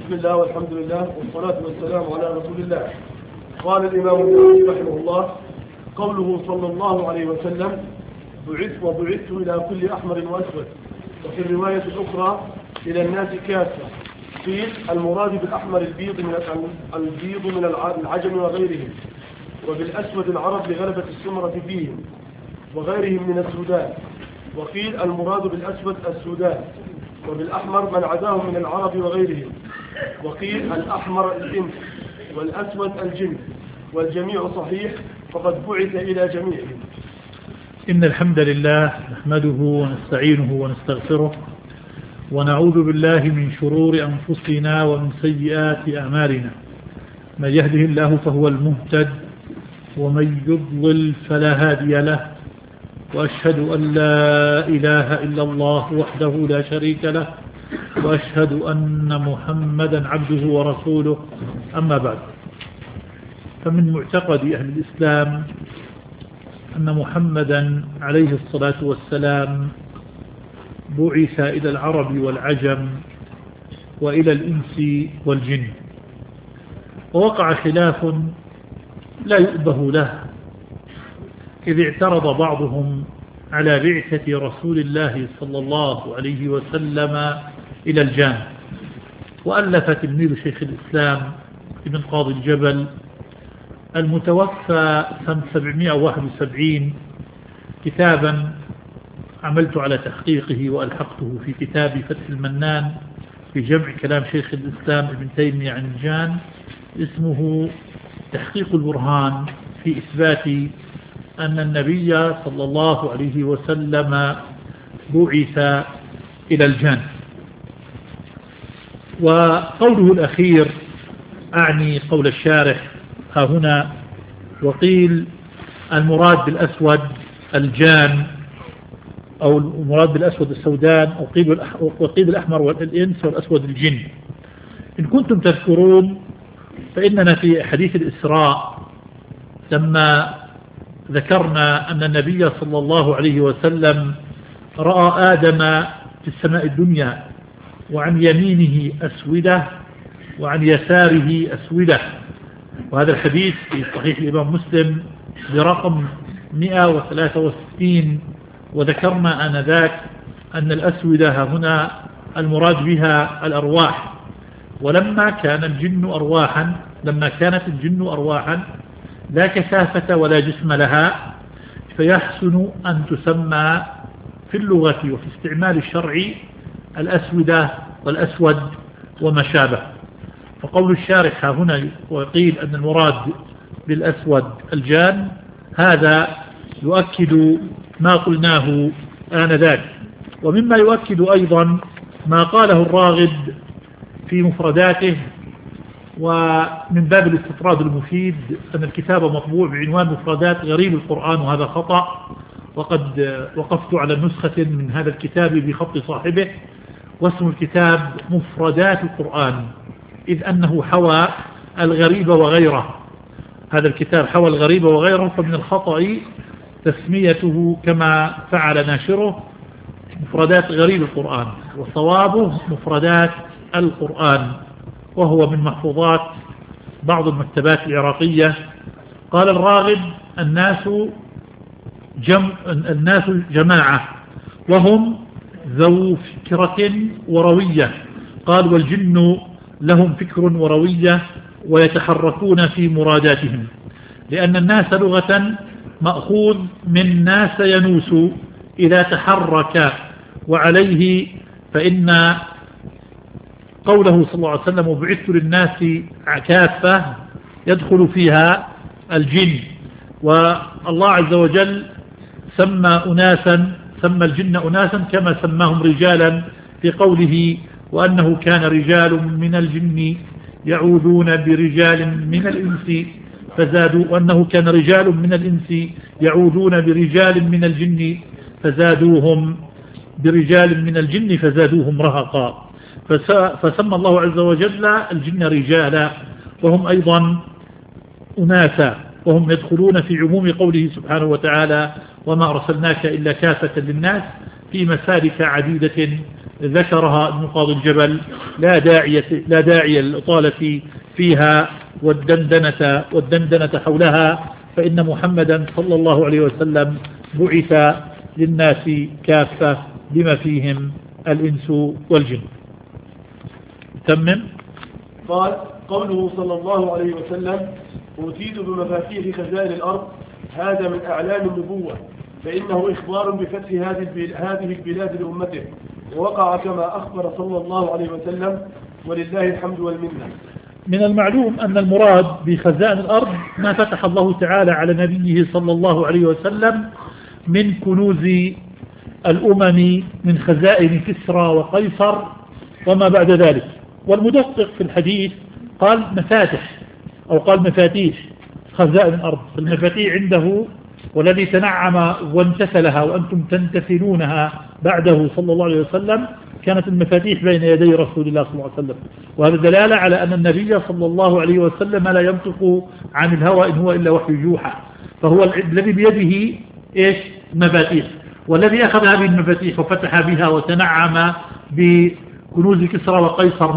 بسم الله والحمد لله والصلاة والسلام على رسول الله. قال الإمام النووي رحمه الله: قوله صلى الله عليه وسلم: بعثت إلى كل أحمر وأسود. وفي الرواية الأخرى: إلى الناس كافة. قيل: المراد بالأحمر البيض من العجم وغيرهم، وبالأسود العرب لغلبة السمرة فيهم وغيرهم من السودان. وقيل: المراد بالأسود السودان، وبالأحمر من عداهم من العرب وغيرهم. وقيل: الأحمر الإنس والأسود الجن، والجميع صحيح، فقد بعث إلى جميعهم. إن الحمد لله نحمده ونستعينه ونستغفره، ونعوذ بالله من شرور أنفسنا ومن سيئات أعمالنا. من يهده الله فهو المهتد، ومن يضلل فلا هادي له. وأشهد أن لا إله إلا الله وحده لا شريك له، وأشهد أن محمدا عبده ورسوله. أما بعد، فمن معتقد أهل الإسلام أن محمدا عليه الصلاة والسلام بعث إلى العرب والعجم وإلى الإنس والجن، ووقع خلاف لا يؤبه له، إذ اعترض بعضهم على بعثة رسول الله صلى الله عليه وسلم إلى الجان. وألف تلميذ شيخ الإسلام ابن قاضي الجبل المتوفى سنة 771 كتابا عملت على تحقيقه وألحقته في كتاب فتح المنان في جمع كلام شيخ الإسلام ابن تيمية عن الجان، اسمه تحقيق البرهان في إثبات أن النبي صلى الله عليه وسلم بعث إلى الجان. وقوله الأخير أعني قول الشارح ها هنا: وقيل المراد بالأسود الجان، أو المراد بالأسود السودان، وقيل الأحمر والإنس والأسود الجن. إن كنتم تذكرون فإننا في حديث الإسراء لما ذكرنا أن النبي صلى الله عليه وسلم رأى آدم في السماء الدنيا، وعن يمينه أسودة وعن يساره أسودة، وهذا الحديث في صحيح الإمام مسلم برقم 163. وذكرنا آنذاك أن الأسودة هنا المراد بها الأرواح، ولما كانت الجن أرواحا لا كثافة ولا جسم لها، فيحسن أن تسمى في اللغة وفي استعمال الشرع الأسودة والأسود وما شابه. فقول الشارح هنا وقيل أن المراد بالأسود الجان، هذا يؤكد ما قلناه آنذاك. ومما يؤكد أيضا ما قاله الراغب في مفرداته، ومن باب الاستطراد المفيد، أن الكتاب مطبوع بعنوان مفردات غريب القرآن، وهذا خطأ، وقد وقفت على نسخة من هذا الكتاب بخط صاحبه، واسم الكتاب مفردات القرآن، إذ أنه حوى الغريب وغيره. هذا الكتاب حوى الغريب وغيره، فمن الخطأ تسميته كما فعل ناشره مفردات غريب القرآن، وصوابه مفردات القرآن، وهو من محفوظات بعض المكتبات العراقية. قال الراغب: الناس جماعة، وهم ذو فكرة وروية. قال: والجن لهم فكر وروية، ويتحركون في مراداتهم، لأن الناس لغة مأخوذ من ناس ينوس إذا تحرك، وعليه فإن قوله صلى الله عليه وسلم: وبعثت للناس كافة، يدخل فيها الجن. والله عز وجل سمى الجن أناسا كما سماهم رجالا في قوله: وأنه كان رجال من الجن يعوذون برجال من الإنس فزادوا، وأنه كان رجال من الإنس يعوذون برجال من الجن فزادوهم برجال من الجن فزادوهم رهقا. فسمى الله عز وجل الجن رجالا، وهم أيضا أناسا، وهم يدخلون في عموم قوله سبحانه وتعالى: وما أرسلناك إلا كافة للناس، في مسالك عديدة ذكرها ابن قاضي الجبل لا داعي للإطالة فيها والدندنة حولها، فإن محمدا صلى الله عليه وسلم بعث للناس كافة بما فيهم الإنس والجن. تمم. قال قوله صلى الله عليه وسلم أوتيت بمفاتيح خزائن الأرض، هذا من أعلام النبوة، فإنه إخبار بفتح هذه البلاد لأمته، ووقع كما أخبر صلى الله عليه وسلم، ولله الحمد والمنة. من المعلوم أن المراد بخزائن الأرض ما فتح الله تعالى على نبيه صلى الله عليه وسلم من كنوز الأمم، من خزائن كسرى وقيصر وما بعد ذلك. والمدقق في الحديث قال مفاتح أو قال مفاتيح خزائن الأرض. المفاتيح عنده والذي تنعم وامتثلها وأنتم تمتثلونها بعده صلى الله عليه وسلم كانت المفاتيح بين يدي رسول الله صلى الله عليه وسلم. وهذا دلالة على أن النبي صلى الله عليه وسلم لا ينطق عن الهوى إن هو إلا وحي يوحى، فهو الذي بيده إيش؟ مفاتيح. والذي أخذ هذه المفاتيح وفتح بها وتنعم بكنوز كسرى وقيصر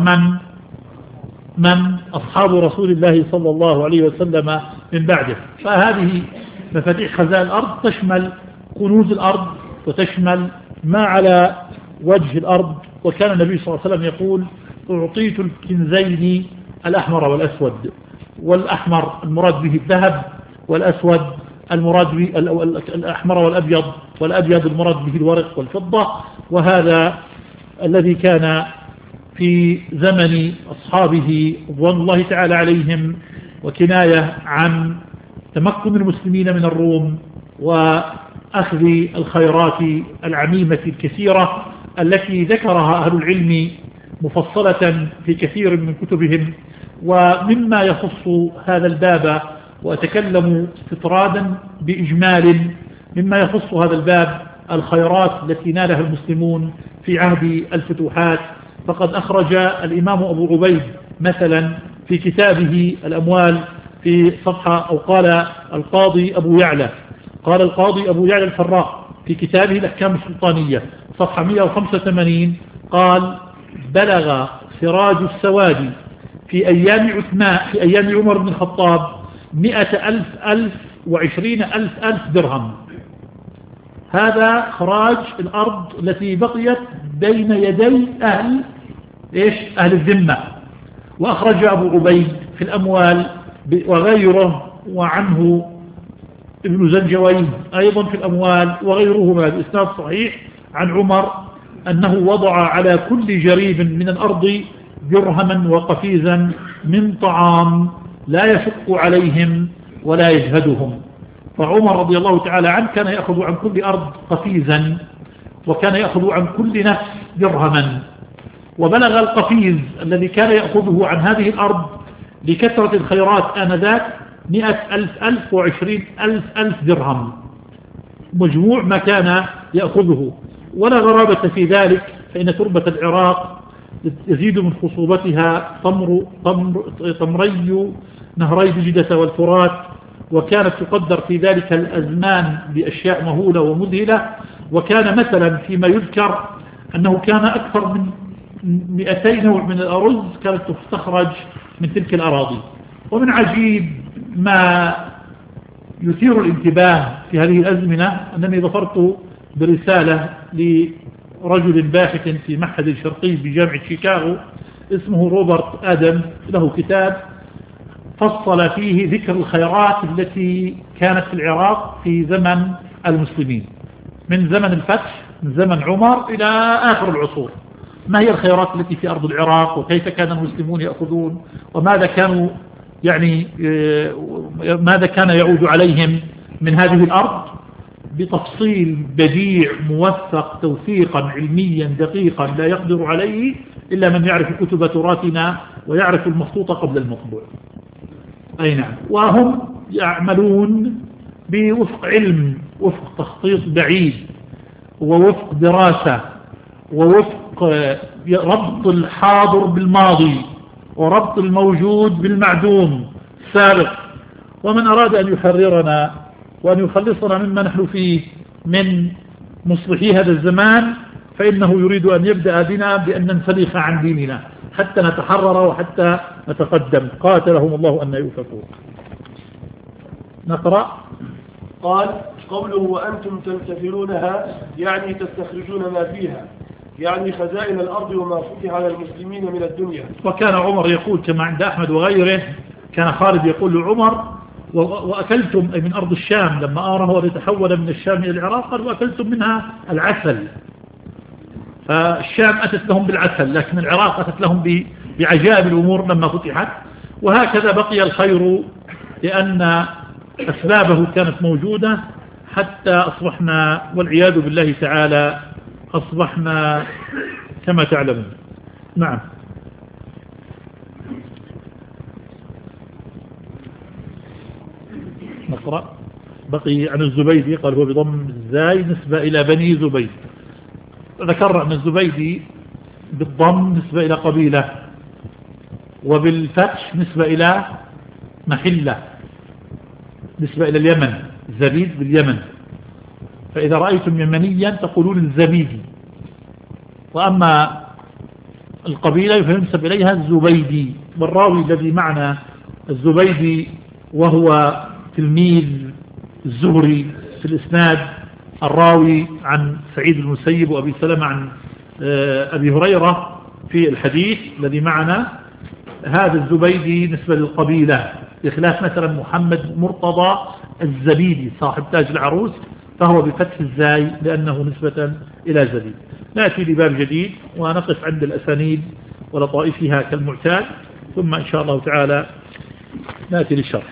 من أصحاب رسول الله صلى الله عليه وسلم من بعده. فهذه مفاتيح خزائن الأرض تشمل كنوز الأرض وتشمل ما على وجه الأرض. وكان النبي صلى الله عليه وسلم يقول أعطيت الكنزين الأحمر والأسود، والأحمر المراد به الذهب، والأسود المراد به الأحمر والأبيض، والأبيض المراد به الورق والفضة. وهذا الذي كان في زمن أصحابه رضوان الله تعالى عليهم، وكناية عن تمكن المسلمين من الروم وأخذ الخيرات العميمة الكثيرة التي ذكرها أهل العلم مفصلة في كثير من كتبهم. ومما يخص هذا الباب، وأتكلم استطرادا بإجمال مما يخص هذا الباب، الخيرات التي نالها المسلمون في عهد الفتوحات، فقد أخرج الإمام أبو عبيد مثلا في كتابه الأموال في صفحة، أو قال القاضي أبو يعلى الفراء في كتابه الأحكام السلطانية صفحة 185 قال بلغ سراج السواد في أيام عمر بن الخطاب 100,000 و20,000 درهم. هذا خراج الأرض التي بقيت بين يدي أهل الذمة. وأخرج أبو عبيد في الأموال وغيره، وعنه ابن زنجوين أيضا في الأموال وغيرهما بإسناد صحيح عن عمر أنه وضع على كل جريب من الأرض درهما وقفيزا من طعام لا يشق عليهم ولا يجهدهم. فعمر رضي الله تعالى عنه كان يأخذ عن كل أرض قفيزا، وكان يأخذ عن كل نفس درهما. وبلغ القفيز الذي كان يأخذه عن هذه الأرض لكثرة الخيرات آنذاك 100,000 و20,000 درهم مجموع ما كان يأخذه. ولا غرابة في ذلك، فإن تربة العراق يزيد من خصوبتها طمري نهري دجلة والفرات، وكانت تقدر في ذلك الأزمان بأشياء مهولة ومذهلة. وكان مثلا فيما يذكر أنه كان أكثر من 200 نوع من الأرز كانت تستخرج من تلك الأراضي. ومن عجيب ما يثير الانتباه في هذه الأزمنة أنني ظفرت برسالة لرجل باحث في معهد الشرقي بجامعة شيكاغو اسمه روبرت آدم، له كتاب فصل فيه ذكر الخيرات التي كانت في العراق في زمن المسلمين، من زمن الفتح، من زمن عمر إلى آخر العصور. ما هي الخيرات التي في أرض العراق، وكيف كان المسلمون يأخذون، وماذا كانوا ماذا كان يعود عليهم من هذه الأرض بتفصيل بديع موثق توثيقا علميا دقيقا لا يقدر عليه إلا من يعرف كتب تراثنا ويعرف المخطوط قبل المطبوع. أي نعم. وهم يعملون بوفق علم، وفق تخطيط بعيد، ووفق دراسة، ووفق ربط الحاضر بالماضي، وربط الموجود بالمعدوم السابق. ومن أراد أن يحررنا وأن يخلصنا مما نحن فيه من مصلحي هذا الزمان، فإنه يريد أن يبدأ بنا بأن ننسلخ عن ديننا، حتى نتحرر وحتى نتقدم. قاتلهم الله أن يؤفكون. نقرأ. قال قوله وأنتم تنتفرونها يعني تستخرجون ما فيها، يعني خزائن الأرض وما فتح على المسلمين من الدنيا. وكان عمر يقول كما عند أحمد وغيره، كان خالد يقول لعمر وأكلتم أي من أرض الشام لما أمره ليتحول من الشام إلى العراق، قال وأكلتم منها العسل. فالشام أتت لهم بالعسل، لكن العراق أتت لهم بعجائب الأمور لما فتحت. وهكذا بقي الخير لأن أسبابه كانت موجودة حتى أصبحنا والعياذ بالله تعالى أصبحنا كما تعلمون. نعم. نقرأ. بقي عن الزبيدي قال هو بضم الزاي نسبة إلى بني زبيد. ذكر أن الزبيدي بالضم نسبة إلى قبيلة، وبالفتح نسبة إلى محلة، نسبة إلى اليمن. زبيد باليمن، فإذا رأيتم يمنيا تقولون الزبيدي. وأما القبيلة ينسب إليها الزبيدي. والراوي الذي معنا الزبيدي وهو تلميذ الزهري في الإسناد، الراوي عن سعيد المسيب وأبي سلمة عن أبي هريرة في الحديث الذي معنا. هذا الزبيدي نسبة للقبيلة، بخلاف مثلا محمد مرتضى الزبيدي صاحب تاج العروس فهو بفتح الزاي لأنه نسبة إلى زبيد. نأتي لباب جديد ونقف عند الأسانيد ولطائفها كالمعتاد، ثم إن شاء الله تعالى نأتي للشرح.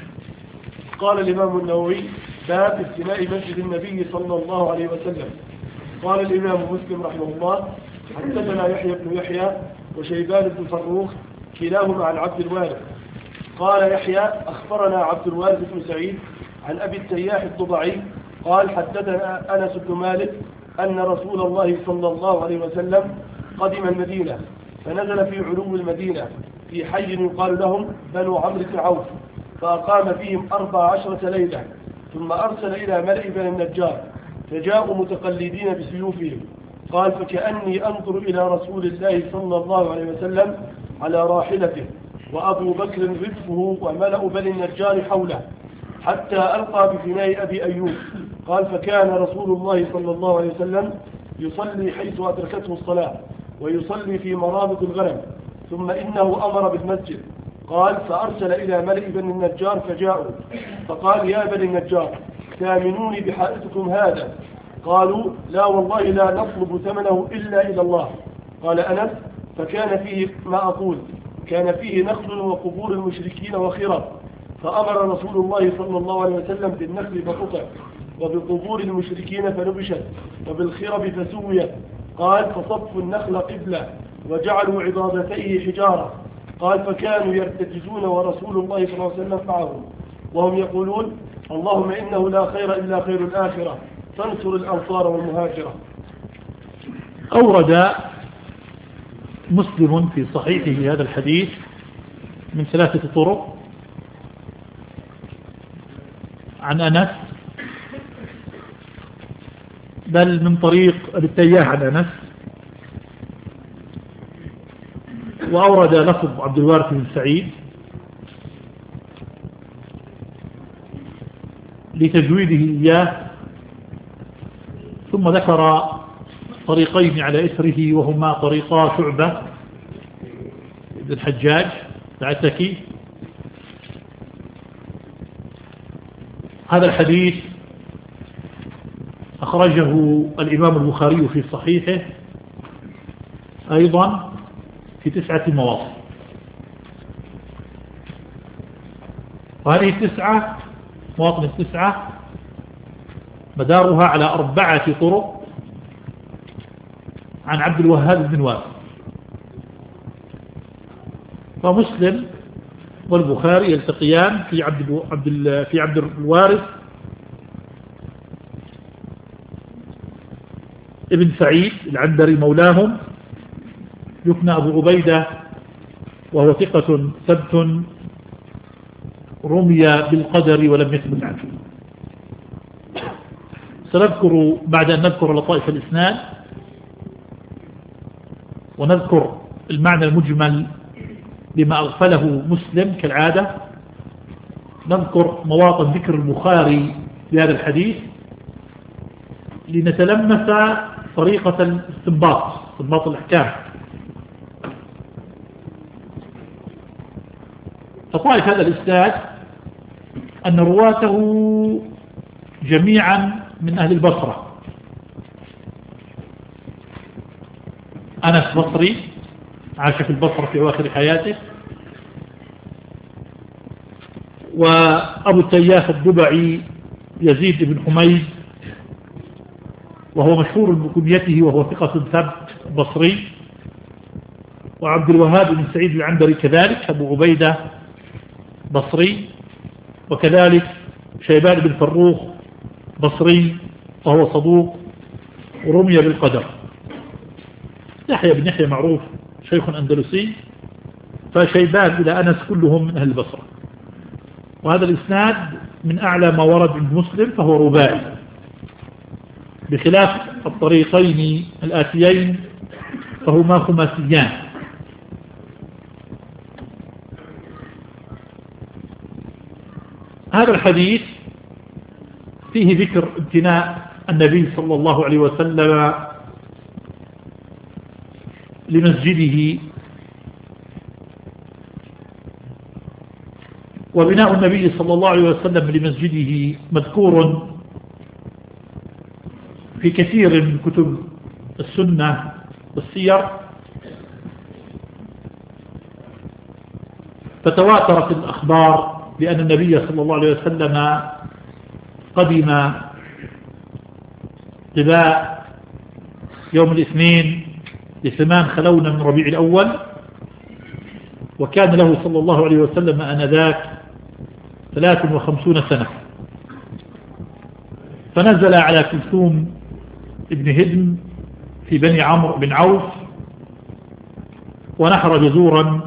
قال الإمام النووي باب استماء مسجد النبي صلى الله عليه وسلم. قال الإمام مسلم رحمه الله حدثنا يحيى بن يحيى وشيبان بن فروخ كلاهما عن عبد الوارث. قال يحيى أخبرنا عبد الوارث بن سعيد عن أبي التياح الضبعي قال حدثنا أنس بن مالك أن رسول الله صلى الله عليه وسلم قدم المدينة فنزل في علو المدينة في حي يقال لهم بنو عمرو بن عوف، فأقام فيهم 14 ليلة، ثم أرسل إلى ملئ بني النجار فجاءوا متقلدين بسيوفهم. قال فكأني أنظر إلى رسول الله صلى الله عليه وسلم على راحلته وأبو بكر ردفه وملأ بني النجار حوله حتى ألقى بفناء أبي أيوب. قال فكان رسول الله صلى الله عليه وسلم يصلي حيث أدركته الصلاة ويصلي في مرابط الغنم، ثم إنه أمر بالمسجد. قال فأرسل إلى ملئ بني النجار فجاءوا فقال يا بني النجار تامنوني بحائطكم هذا؟ قالوا لا والله لا نطلب ثمنه إلا إلى الله. قال أنس فكان فيه ما أقول، كان فيه نخل وقبور المشركين وخرب، فأمر رسول الله صلى الله عليه وسلم بالنخل فقطع وبقبور المشركين فنبشت وبالخرب فسويت. قال فصفوا النخل قبلة وجعلوا عضادتيه حجارة. قال فكانوا يرتجزون ورسول الله صلى الله عليه وسلم معهم وهم يقولون اللهم إنه لا خير إلا خير الآخرة فانصر الأنصار والمهاجرة. أورد مسلم في صحيحه هذا الحديث من 3 طرق عن أنس، بل من طريق التياح عن أنس، وأورد لفظ عبد الوارث بن سعيد لتجويده إياه، ثم ذكر طريقين على إثره وهما طريقا شعبة بن الحجاج العتكي. هذا الحديث أخرجه الإمام البخاري في صحيحه أيضا في 9 مواضع، وهذه 9 مواطن 9 مدارها على 4 طرق عن عبد الوهاب بن واسع. فمسلم والبخاري يلتقيان في عبد الوارث ابن سعيد العنبري مولاهم، يكنى أبو عبيدة وهو ثقة ثبت رمي بالقدر ولم يثبت عنه. سنذكر بعد أن نذكر لطائف الإسناد ونذكر المعنى المجمل لما أغفله مسلم كالعادة نذكر مواطن ذكر البخاري لهذا الحديث لنتلمس طريقة استنباط الأحكام. فطائف هذا الإسناد أن رواته جميعا من أهل البصرة. أنس بصري عاش في البصرة في أواخر حياته، وأبو التياح الضبعي يزيد بن حميد وهو مشهور بكنيته وهو ثقة ثبت بصري، وعبد الوهاب بن سعيد العنبري كذلك أبو عبيدة بصري، وكذلك شيبان بن فروخ بصري وهو صدوق ورمي بالقدر. يحيى بن يحيى معروف شيخ أندلسي، فشيبان إلى أنس كلهم من أهل البصرة. وهذا الإسناد من أعلى ما ورد عند مسلم فهو رباعي، بخلاف الطريقين الآتيين فهما خماسيان. هذا الحديث فيه ذكر امتناء النبي صلى الله عليه وسلم لمسجده، وبناء النبي صلى الله عليه وسلم لمسجده مذكور في كثير من كتب السنة والسير، فتواترت الأخبار بأن النبي صلى الله عليه وسلم قدم قباء يوم الاثنين ل8 خلونا من ربيع الأول، وكان له صلى الله عليه وسلم آنذاك 53 سنة، فنزل على كلثوم ابن هدم في بني عمرو بن عوف ونحر جزورا،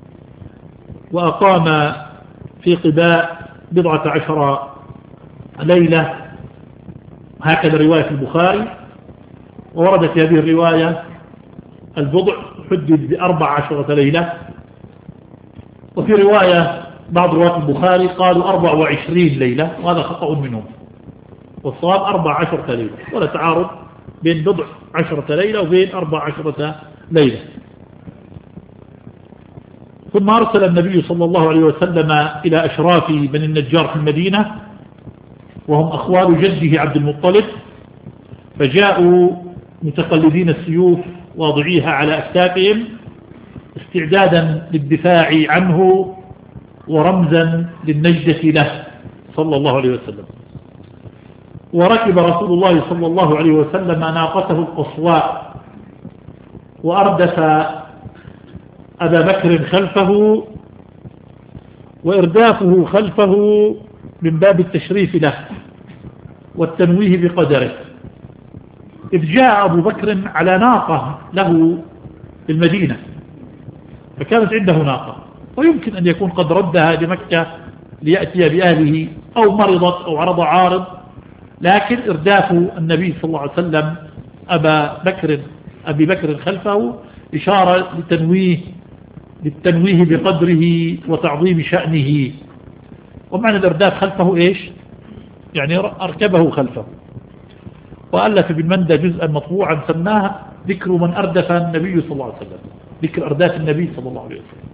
وأقام في قباء 14 ليلة، هكذا رواية البخاري. ووردت في هذه الرواية البضع حدد ب14 ليلة، وفي رواية بعض رواة البخاري قالوا 24 ليلة، وهذا خطأ منهم، والصواب 14 ليلة، ولا تعارض بين بضع 10 ليلة وبين 14 ليلة. ثم أرسل النبي صلى الله عليه وسلم إلى أشراف بني النجار في المدينة، وهم أخوال جده عبد المطلب، فجاءوا متقلدين السيوف واضعيها على أكتافهم استعدادا للدفاع عنه ورمزا للنجدة له صلى الله عليه وسلم. وركب رسول الله صلى الله عليه وسلم ناقته القصواء، وأردف أبا بكر خلفه، وإردافه خلفه من باب التشريف له والتنويه بقدره، إذ جاء أبو بكر على ناقة له في المدينة، فكانت عنده ناقة، ويمكن أن يكون قد ردها لمكة ليأتي بأهله، أو مرضت أو عرض عارض، لكن إرداف النبي صلى الله عليه وسلم أبي بكر خلفه إشارة للتنويه بقدره وتعظيم شأنه. ومعنى الإرداف خلفه إيش؟ يعني أركبه خلفه. وألف بالمندى جزءا مطبوعا سماه ذكر من أردف النبي صلى الله عليه وسلم، ذكر أرداف النبي صلى الله عليه وسلم.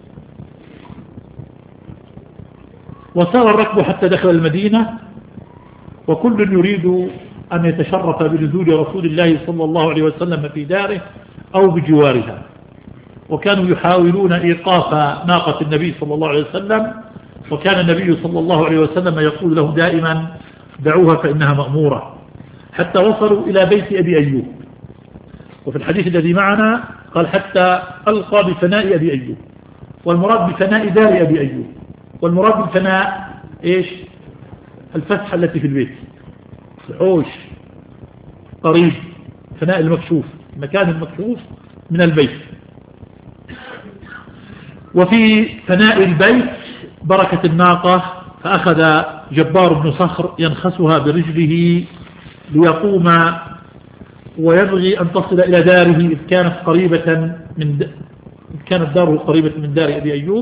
وسار الركب حتى دخل المدينة، وكل يريد أن يتشرف بنزول رسول الله صلى الله عليه وسلم في داره أو بجوارها، وكانوا يحاولون إيقاف ناقة النبي صلى الله عليه وسلم، وكان النبي صلى الله عليه وسلم يقول له دائما دعوها فإنها مأمورة، حتى وصلوا إلى بيت أبي أيوب. وفي الحديث الذي معنا قال حتى ألقى بفناء أبي أيوب، والمراد بفناء دار أبي أيوب، والمراد بالفناء إيش؟ الفتحة التي في البيت، الحوش قريب، فناء المكشوف، المكان المكشوف من البيت. وفي فناء البيت بركة الناقة، فأخذ جبار بن صخر ينخسها برجله ليقوم ويبغي أن تصل إلى داره، إذ كانت قريبة كانت داره قريبة من دار أبي أيوب،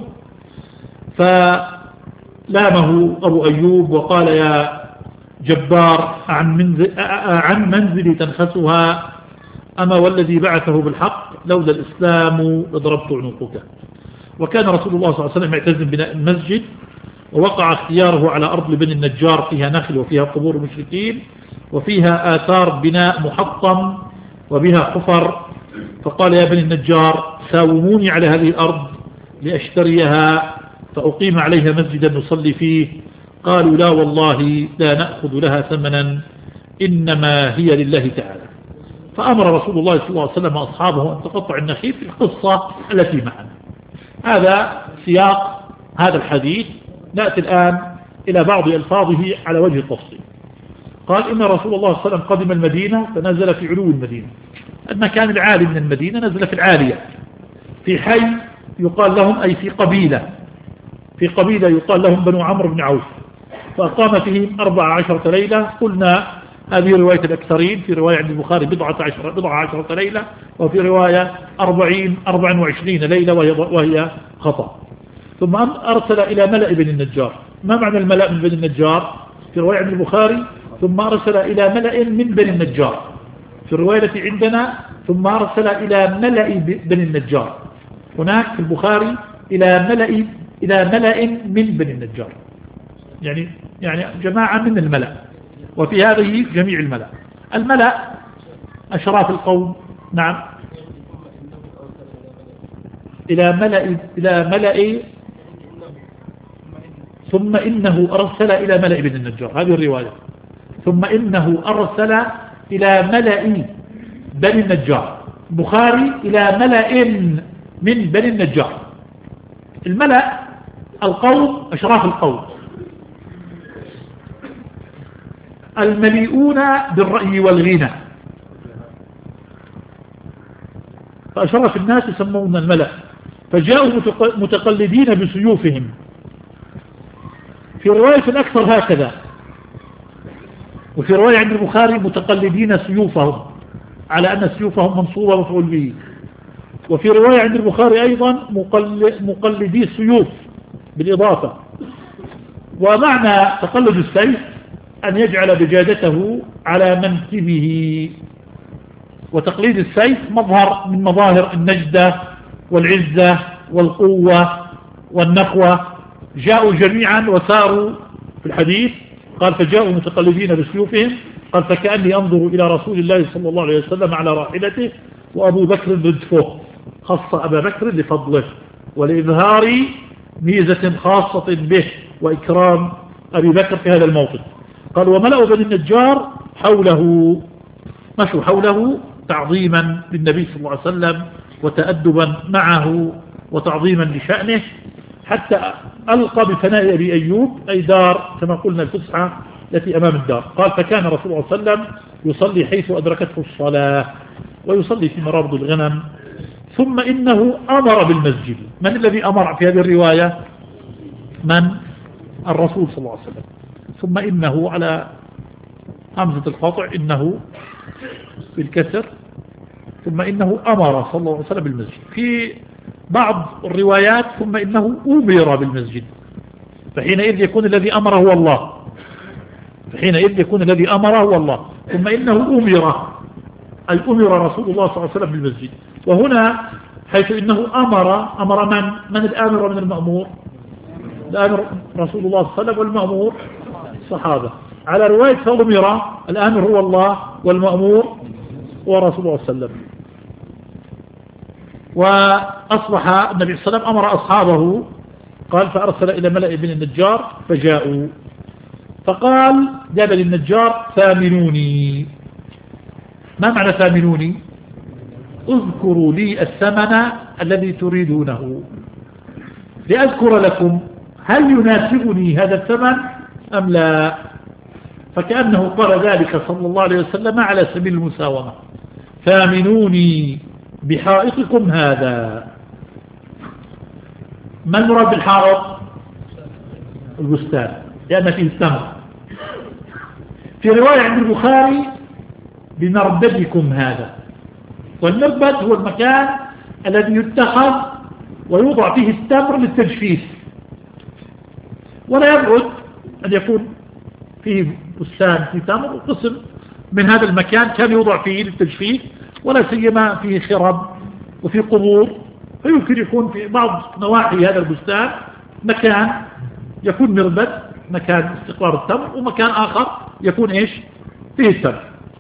فلامه أبو أيوب وقال يا جبار عن منزلي تنخسها، أما والذي بعثه بالحق لولا الإسلام لضربت عنقك. وكان رسول الله صلى الله عليه وسلم يعتزم بناء المسجد، ووقع اختياره على أرض لبني النجار فيها نخل وفيها قبور المشركين وفيها آثار بناء محطم وبها حفر، فقال يا بني النجار ساوموني على هذه الأرض لأشتريها فأقيم عليها مسجدا نصلي فيه. قالوا لا والله لا نأخذ لها ثمنا إنما هي لله تعالى. فأمر رسول الله صلى الله عليه وسلم أصحابه أن تقطع النخيل في القصة التي معنا. هذا سياق هذا الحديث. نأتي الآن إلى بعض ألفاظه على وجه التفصيل. قال إن رسول الله صلى الله عليه وسلم قدم المدينة فنزل في علو المدينة، المكان العالي من المدينة نزل في العالية، في حي يقال لهم أي في قبيلة يقال لهم بنو عمرو بن عوف، فأقام فيهم 14 ليلة. قلنا هذه رواية الأكثرين، في رواية عند البخاري 14 ليلة، وفي رواية 24 ليلة وهي خطأ. ثم أرسل إلى ملأ بن النجار. ما معنى الملأ من بن النجار؟ في رواية عند البخاري ثم أرسل إلى ملأ من بن النجار، في الرواية التي عندنا ثم أرسل إلى ملأ بن النجار، هناك في البخاري إلى ملأ من بن النجار، يعني جماعة من الملأ، وفي هذه جميع الملأ أشراف القوم. نعم، إلى ملأ ثم إنه أرسل إلى ملأ بن النجار، هذه الرواية. ثم إنه أرسل إلى ملأ بني النجار، بخاري إلى ملأ من بني النجار. الملأ القوم أشراف القوم المليئون بالرأي والغنى، فأشرف الناس يسمون الملأ. فجاءوا متقلدين بسيوفهم، في رواية الأكثر هكذا، وفي رواية عند البخاري متقلدين سيوفهم، على أن سيوفهم منصوبة مفعول به. وفي رواية عند البخاري أيضا مقلدي السيوف بالإضافة. ومعنى تقلد السيف أن يجعل دجاجته على منكبه، وتقليد السيف مظهر من مظاهر النجدة والعزة والقوة والنخوة. جاءوا جميعا وساروا في الحديث، قال فجاءوا متقلدين بسيوفهم، قال فكأني أنظر إلى رسول الله صلى الله عليه وسلم على راحلته وأبو بكر ردفه، خص أبا بكر لفضله ولإظهار ميزة خاصة به وإكرام أبي بكر في هذا الموقف. قال وملأ بني النجار حوله، مشوا حوله تعظيما للنبي صلى الله عليه وسلم وتأدبا معه وتعظيما لشأنه، حتى ألقى بفناء أبي أيوب، أي دار كما قلنا الفسحة التي أمام الدار. قال فكان رسول الله صلى الله عليه وسلم يصلي حيث أدركته الصلاة ويصلي في مرابض الغنم. ثم إنه أمر بالمسجد. من الذي أمر في هذه الرواية؟ من؟ الرسول صلى الله عليه وسلم. ثم إنه على همزة القطع، إنه بالكسر، ثم إنه أمر صلى الله عليه وسلم بالمسجد. في بعض الروايات ثم إنه أمر بالمسجد، فحينئذ يكون الذي أمر هو الله، ثم إنه أمر، أي أمر رسول الله صلى الله عليه وسلم بالمسجد. وهنا حيث إنه أمر من الآمر ومن المأمور؟ الآمر رسول الله صلى الله عليه وسلم والمأمور الصحابة. على رواية فأمر، الآمر هو الله والمأمور ورسول الله صلى الله عليه وسلم. وأصبح النبي صلى الله عليه وسلم أمر أصحابه، قال فأرسل إلى ملأ بن النجار فجاءوا، فقال يا بني النجار ثامنوني. ما معنى ثامنوني؟ اذكروا لي الثمن الذي تريدونه لأذكر لكم هل يناسبني هذا الثمن أم لا. فكأنه قال ذلك صلى الله عليه وسلم على سبيل المساومة، ثامنوني بحائطكم هذا. ما المراد بالحائط؟ البستان، لأن فيه الثمر. في رواية عند البخاري بمربدكم هذا، والمربد هو المكان الذي يتخذ ويوضع فيه التمر للتجفيف، ولا يبعد أن يكون فيه بستان فيه تمر، وقسم من هذا المكان كان يوضع فيه للتجفيف، ولا سيما فيه خرب وفيه قبور، فيمكن يكون في بعض نواحي هذا البستان مكان يكون مربد، مكان استقرار التمر، ومكان آخر يكون إيش فيه التمر.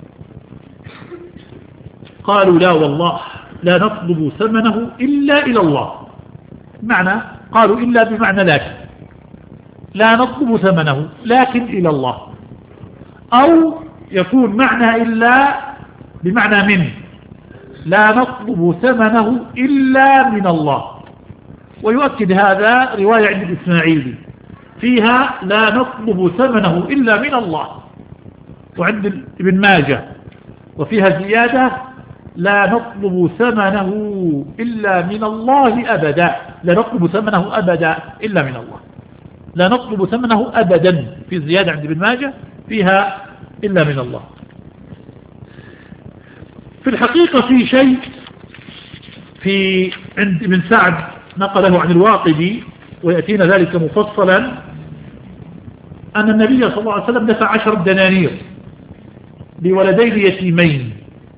قالوا لا والله لا نطلب ثمنه إلا إلى الله. معنى قالوا إلا بمعنى لكن، لا نطلب ثمنه لكن إلى الله، أو يكون معنى إلا بمعنى من، لا نطلب ثمنه إلا من الله. ويؤكد هذا رواية عند الإسماعيلي فيها لا نطلب ثمنه إلا من الله، وعند ابن ماجه وفيها زيادة لا نطلب ثمنه إلا من الله أبدا، لا نطلب ثمنه أبدا إلا من الله، لا نطلب ثمنه أبدا، في زيادة عند ابن ماجه فيها إلا من الله. في الحقيقة في شيء في عند ابن سعد نقله عن الواقدي، ويأتينا ذلك مفصلا، أن النبي صلى الله عليه وسلم دفع 10 دنانير لولدين يتيمين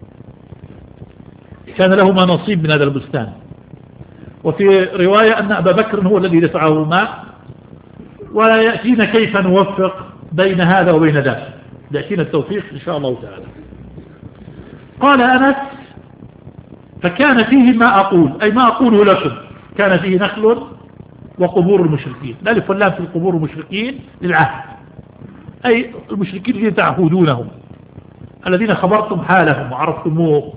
كان لهما نصيب من هذا البستان، وفي رواية أن أبا بكر هو الذي دفعهما، ولا يأتينا كيف نوفق بين هذا وبين ذاك، يأتينا التوفيق إن شاء الله تعالى. قال أنس فكان فيه ما أقول، أي ما أقوله لكم، كان فيه نخل وقبور المشركين، الألف واللام في القبور المشركين للعهد، أي المشركين الذين تعهدونهم الذين خبرتم حالهم وعرفتموه.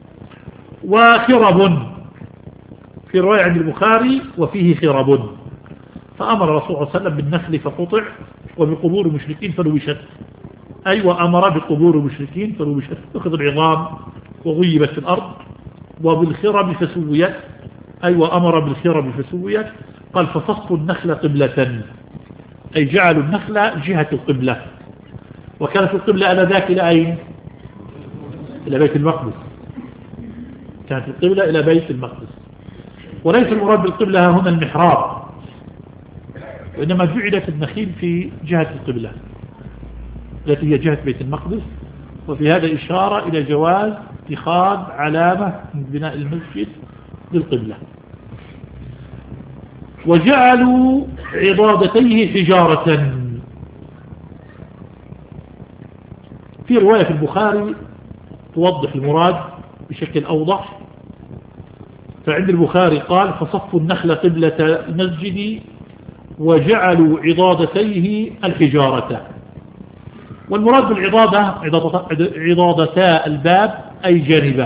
وخرب في رواية عند البخاري وفيه خرب، فأمر الرسول صلى الله عليه وسلم بالنخل فقطع، وبقبور المشركين فلوشت، أي وأمر بقبور المشركين فلوشت، أخذ العظام وغيبت في الأرض، وبالخرب فسويت، أي وأمر بالخرب فسويت. قال فصفوا النخل قبلة، أي جعلوا النخل جهة القبلة، وكانت القبلة آنذاك إلى أين؟ إلى بيت المقدس، كانت القبلة إلى بيت المقدس، وليس المراد بالقبلة هنا المحراب، وإنما جعلت النخيل في جهة القبلة التي هي جهة بيت المقدس. وفي هذا إشارة إلى جواز اتخاذ علامة من بناء المسجد للقبلة. وجعلوا عضادتيه حجارة، في رواية في البخاري توضح المراد بشكل أوضح، فعند البخاري قال فصفوا النخل قبلة المسجد وجعلوا عضادتيه الحجارة. والمراد بالعضادة عضادتا الباب أي جانبه،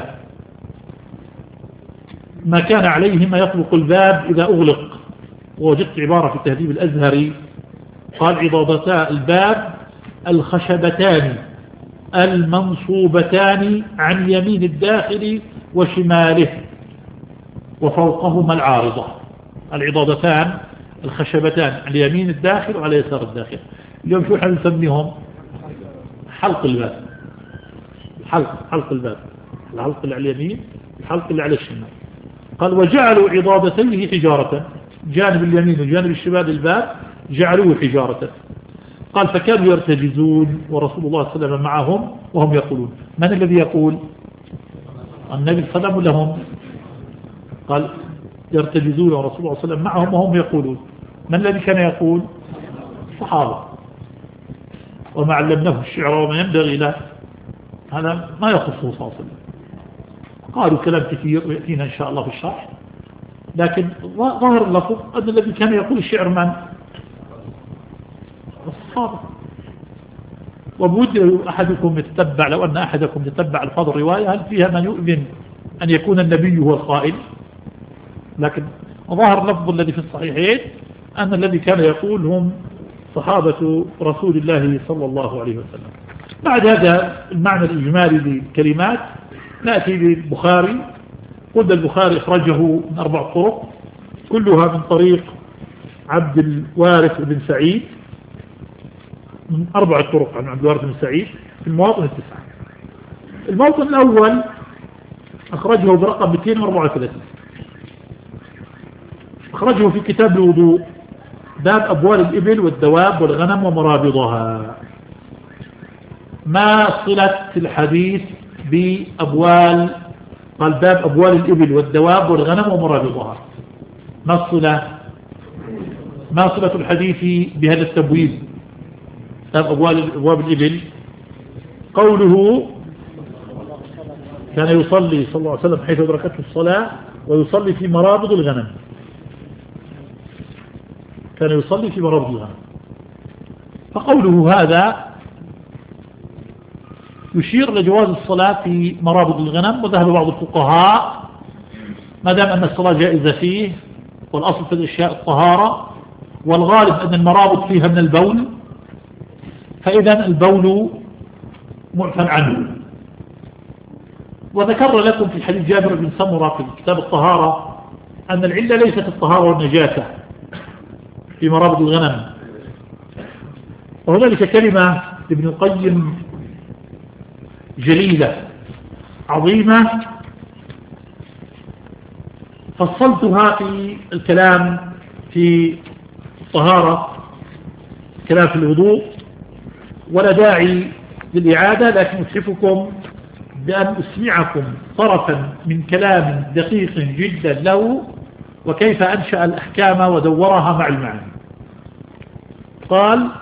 ما كان عليه ما يطلق الباب إذا أغلق. ووجدت عبارة في التهذيب الأزهري قال عضادتا الباب الخشبتان المنصوبتان عن يمين الداخل وشماله وفوقهما العارضة. العضادتان الخشبتان على يمين الداخل وعلى يسار الداخل. اليوم شو احنا نسميهم؟ حلق الباب، حلق الباب، الحلق اللي على اليمين، الحلق اللي على الشمال. قال وجعلوا عضادتيه حجارة، جانب اليمين وجانب الشمال الباب جعلوه حجارة. قال فكانوا يرتجزون ورسول الله صلى الله عليه وسلم معهم وهم يقولون. من الذي يقول؟ النبي صلى الله عليه وسلم لهم. قال يرتجزون ورسول الله صلى الله عليه وسلم معهم وهم يقولون. من الذي كان يقول؟ الصحابة. وما علمناه الشعر وما ينبغي له، هذا ما يخصه صلى الله عليه وسلم. قالوا كلام كثير ويأتينا إن شاء الله في الشرح، لكن ظاهر اللفظ أن الذي كان يقول الشعر من؟ الصحابة. وبود أحدكم يتتبع، لو أن أحدكم يتتبع الفاظ الرواية هل فيها من يؤذن أن يكون النبي هو القائل؟ لكن ظاهر اللفظ الذي في الصحيحين أن الذي كان يقول هم صحابة رسول الله صلى الله عليه وسلم. بعد هذا المعنى الإجمالي للكلمات نأتي للبخاري. قد البخاري اخرجه من 4 طرق كلها من طريق عبد الوارث بن سعيد، من 4 طرق عن عبد الوارث بن سعيد في المواطن 9. الموطن الأول أخرجه برقم 234 أخرجه في كتاب الوضوء باب أبوال الإبل والدواب والغنم ومرابضها. ما صلة الحديث بأبوال؟ قال باب أبوال الإبل والدواب والغنم ومرابضها. ما صلة الحديث بهذا التبويب؟ باب أبواب الإبل قوله كان يصلي صلى الله عليه وسلم حيث أدركته الصلاة ويصلي في مرابض الغنم. كان يصلي في مرابض الغنم. فقوله هذا يشير لجواز الصلاة في مرابض الغنم، وذهب بعض الفقهاء ما دام أن الصلاة جائزة فيه، والأصل في الأشياء الطهارة، والغالب أن المرابض فيها من البول، فإذا البول معفى عنه. وذكر لكم في حديث جابر بن سمرة في كتاب الطهارة أن العلة ليست الطهارة والنجاسة في مرابض الغنم. وهنالك كلمة لابن القيم جليلة عظيمة فصلتها في الكلام في الطهارة، كلام في الوضوء، ولا داعي للإعادة، لكن أتحفكم بأن أسمعكم طرفا من كلام دقيق جدا له وكيف أنشأ الأحكام ودورها مع المعنى. قال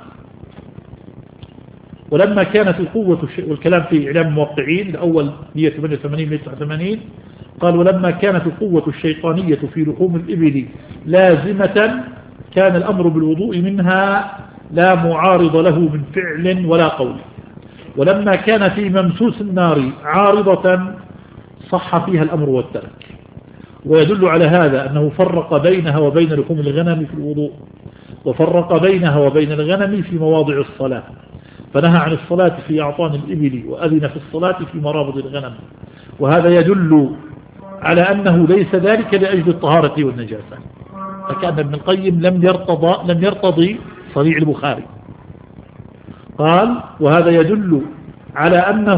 ولما كانت القوة والكلام في إعلام الموقعين الأول 188 قال ولما كانت القوة الشيطانية في لحوم الإبل لازمة كان الأمر بالوضوء منها لا معارض له من فعل ولا قول، ولما كان في ممسوس النار عارضة صح فيها الأمر والترك. ويدل على هذا أنه فرق بينها وبين لحوم الغنم في الوضوء، وفرق بينها وبين الغنم في مواضع الصلاة، فنهى عن الصلاة في أعطان الإبل وأذن في الصلاة في مرابض الغنم. وهذا يدل على أنه ليس ذلك لأجل الطهارة والنجاسة، فكأن ابن القيم لم يرتضي صريح البخاري. قال وهذا يدل على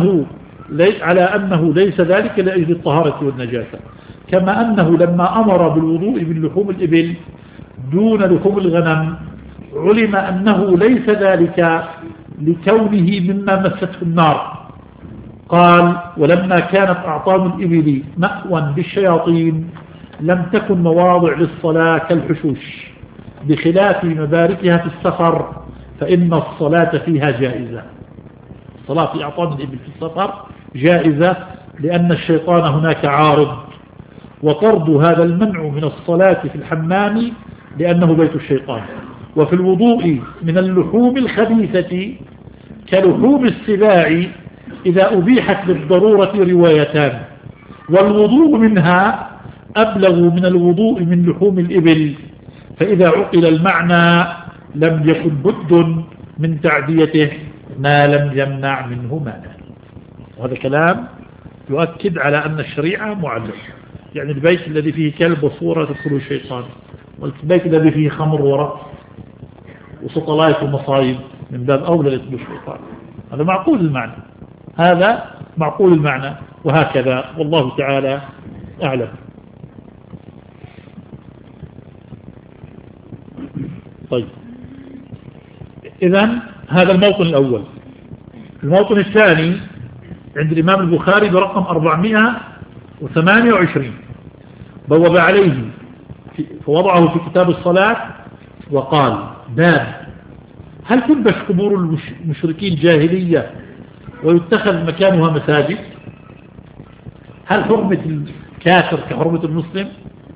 أنه ليس ذلك لأجل الطهارة والنجاسة، كما أنه لما أمر بالوضوء من لحوم الإبل دون لحوم الغنم علم أنه ليس ذلك لكونه مما مسته النار. قال ولما كانت أعطان الإبل مأوى بالشياطين لم تكن مواضع للصلاة كالحشوش، بخلاف مباركها في السفر فإن الصلاة فيها جائزة. الصلاة في أعطان الإبل في السفر جائزة لأن الشيطان هناك عارض، وطرد هذا المنع من الصلاة في الحمام لأنه بيت الشيطان. وفي الوضوء من اللحوم الخبيثة كلحوم السباع إذا أبيحت للضرورة روايتان، والوضوء منها أبلغ من الوضوء من لحوم الإبل، فإذا عقل المعنى لم يكن بد من تعديته ما لم يمنع منه مانع. وهذا كلام يؤكد على أن الشريعة معلم، يعني البيت الذي فيه كلب وصورة تدخل الشيطان، والبيت الذي فيه خمر ورقص وسطلاية ومصايب من باب أولى ليدخل الشيطان. هذا معقول المعنى، هذا معقول المعنى، وهكذا والله تعالى أعلم. طيب إذن هذا الموطن الأول. الموطن الثاني عند الإمام البخاري برقم 428 بوب عليه فوضعه في كتاب الصلاة وقال باب هل تلبس قبور المشركين جاهلية ويتخذ مكانها مساجد؟ هل حرمة الكافر كحرمة المسلم؟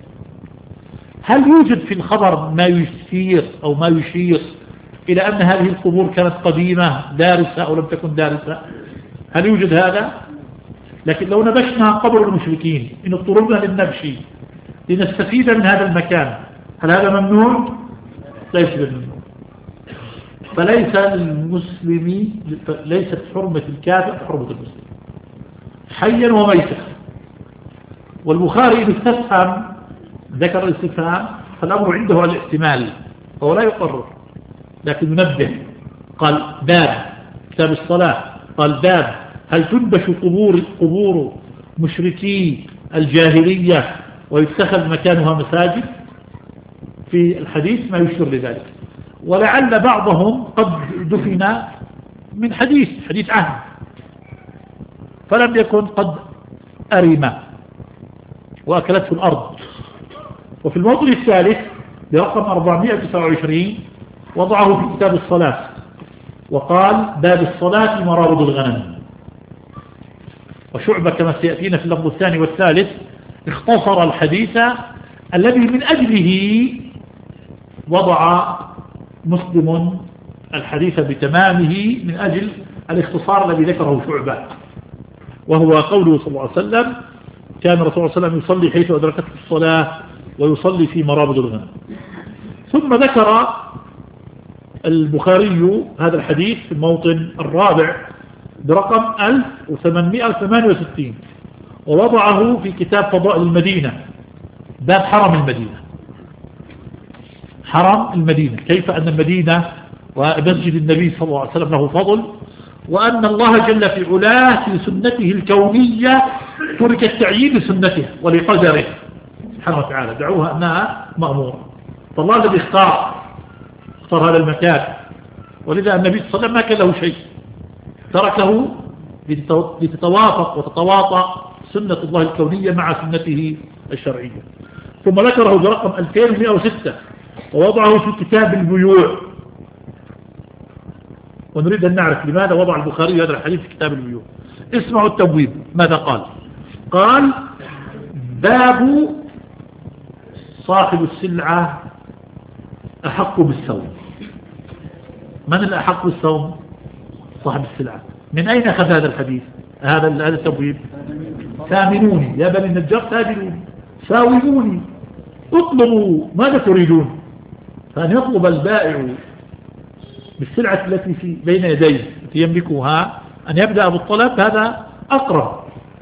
هل يوجد في الخبر ما يشير أو ما يشير إلى أن هذه القبور كانت قديمة دارسة أو لم تكن دارسة؟ هل يوجد هذا؟ لكن لو نبشنا قبر المشركين إن اضطررنا للنبش لنستفيد من هذا المكان، هل هذا ممنوع؟ ليس ممنوع. فليس للمسلم ليست حرمة الكافر حرمة المسلم حيا وميتا. والبخاري إذا استفهم ذكر الاستفهام فالأمر عنده الاحتمال، فهو لا يقرر لكن ينبه. قال باب كتاب الصلاة، قال باب هل تنبش قبور مشركي الجاهلية ويتخذ مكانها مساجد؟ في الحديث ما يشير لذلك. ولعل بعضهم قد دفن من حديث عهد، فلم يكن قد أرم وأكلته الأرض. وفي الموضوع الثالث برقم 429 وضعه في كتاب الصلاة وقال: باب الصلاة مرابض الغنم. وشعبة كما سيأتينا في اللفظ الثاني والثالث اختصر الحديث الذي من أجله وضع مسلم الحديث بتمامه من أجل الاختصار الذي ذكره شعبة، وهو قوله صلى الله عليه وسلم: كان رسول الله صلى الله عليه وسلم يصلي حيث أدركته الصلاة ويصلي في مرابض الغنم. ثم ذكر البخاري هذا الحديث في الموطن الرابع برقم 1868 ووضعه في كتاب فضائل المدينة باب حرم المدينة، كيف أن المدينة ومسجد النبي صلى الله عليه وسلم له فضل، وأن الله جل في علاه في سنته الكونية ترك التعيين لسنته ولقدره سبحانه وتعالى، دعوها أنها مأمورة. فالله الذي اختار هذا المكان، ولذا النبي صلى الله عليه وسلم ما كان له شيء، تركه لتتوافق وتتواطأ سنة الله الكونية مع سنته الشرعية. ثم ذكره برقم 2106 ووضعه في كتاب البيوع. ونريد أن نعرف لماذا وضع البخاري هذا الحديث في كتاب البيوع. اسمعوا التبويب ماذا قال: باب صاحب السلعة أحق بالسوم. من الأحق بالسوم؟ صاحب السلعة. من أين أخذ هذا الحديث؟ هذا التبويب: ثامنوني يا بني النجار، تاجروني، ساوموني، اطلبوا ماذا تريدون. فأن يطلب البائع بالسلعة التي بين يديه التي يملكها أن يبدأ بالطلب، هذا أقرب.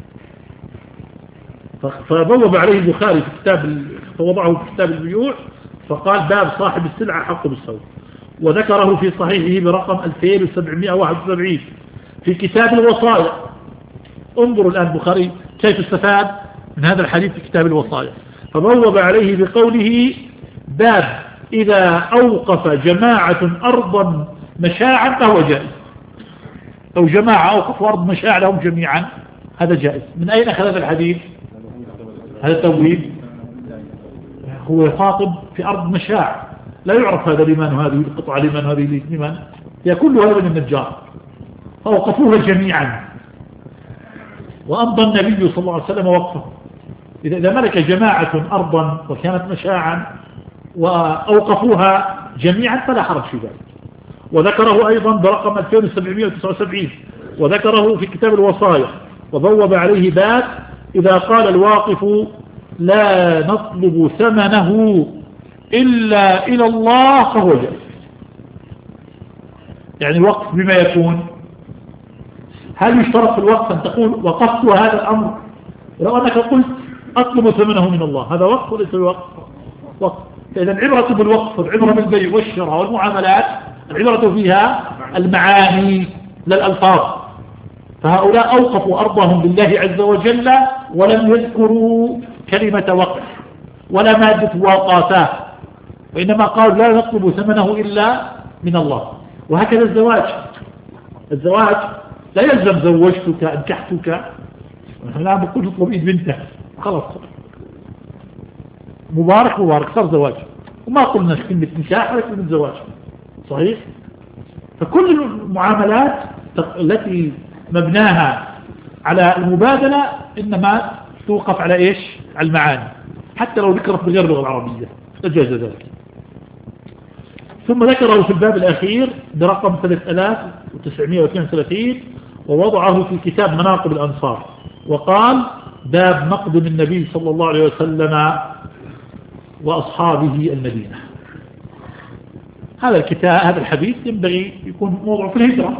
فبوب عليه البخاري في كتاب، فوضعه في كتاب البيوع فقال: باب صاحب السلعة حق بالسوم. وذكره في صحيحه برقم 2771 في كتاب الوصايا. انظروا الآن البخاري كيف استفاد من هذا الحديث في كتاب الوصايا، فبوب عليه بقوله: باب إذا أوقف جماعة أرضا مشاعا فهو جائز. أو جماعة أوقفوا أرض مشاع لهم جميعا، هذا جائز. من أين أخذ هذا الحديث؟ هذا التوحيد هو يخاطب في أرض مشاع، لا يعرف هذا لمن وهذه القطعة لمن وهذه لمن، هي كلها من النجار، فوقفوها جميعا. وأمضى النبي صلى الله عليه وسلم وقفه. إذا ملك جماعة أرضا وكانت مشاعا وأوقفوها جميعا فلا حرج في ذلك. وذكره أيضا برقم 2779 وذكره في كتاب الوصايا وبوب عليه باب: إذا قال الواقف لا نطلب ثمنه إلا إلى الله فهو جائز. يعني الوقف بما يكون، هل يشترط في الوقف أن تقول وقفت هذا الأمر؟ لو أنك قلت أطلب ثمنه من الله، هذا وقف وليس وقف؟ وقف. فإذا العبرة بالوقف والعبرة بالبيع والشراء والمعاملات العبرة فيها المعاني لا الألفاظ. فهؤلاء أوقفوا أرضهم لله عز وجل ولم يذكروا كلمة وقف ولا مادة واقاتات، وإنما قالوا لا نطلب ثمنه إلا من الله. وهكذا الزواج لا يلزم زوجتك أنكحتك، نحن الآن بقول تطلب إيد بنتك خلاص مبارك صار زواج، وما قلنا كلمة نكاح ولا كلمة زواج، صحيح؟ فكل المعاملات التي مبناها على المبادلة إنما توقف على إيش؟ على المعاني، حتى لو ذكرت بغير اللغة العربية فجاز ذلك. ثم ذكره في الباب الأخير برقم 3932 ووضعه في كتاب مناقب الأنصار وقال: باب مقدم النبي صلى الله عليه وسلم وأصحابه المدينة. هذا الحديث ينبغي يكون موضوع في الهجرة،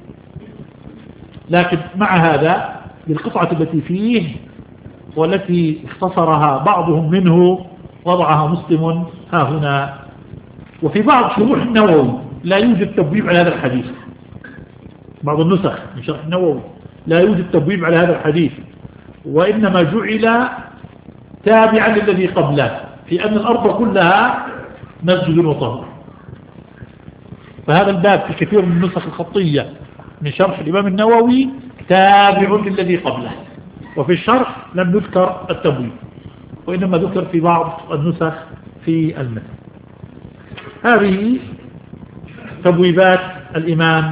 لكن مع هذا بالقطعة التي فيه والتي اختصرها بعضهم منه وضعها مسلم ها هنا. وفي بعض شروح النووي لا يوجد تبويب على هذا الحديث، بعض النسخ من شرح النووي لا يوجد تبويب على هذا الحديث، وإنما جعل تابعا للذي قبله، في أن الأرض كلها مسجد وطهور. فهذا الباب في كثير من النسخ الخطية من شرح الإمام النووي تابع للذي قبله، وفي الشرح لم يذكر التبويب، وإنما ذكر في بعض النسخ في المتن. هذه تبويبات الإمام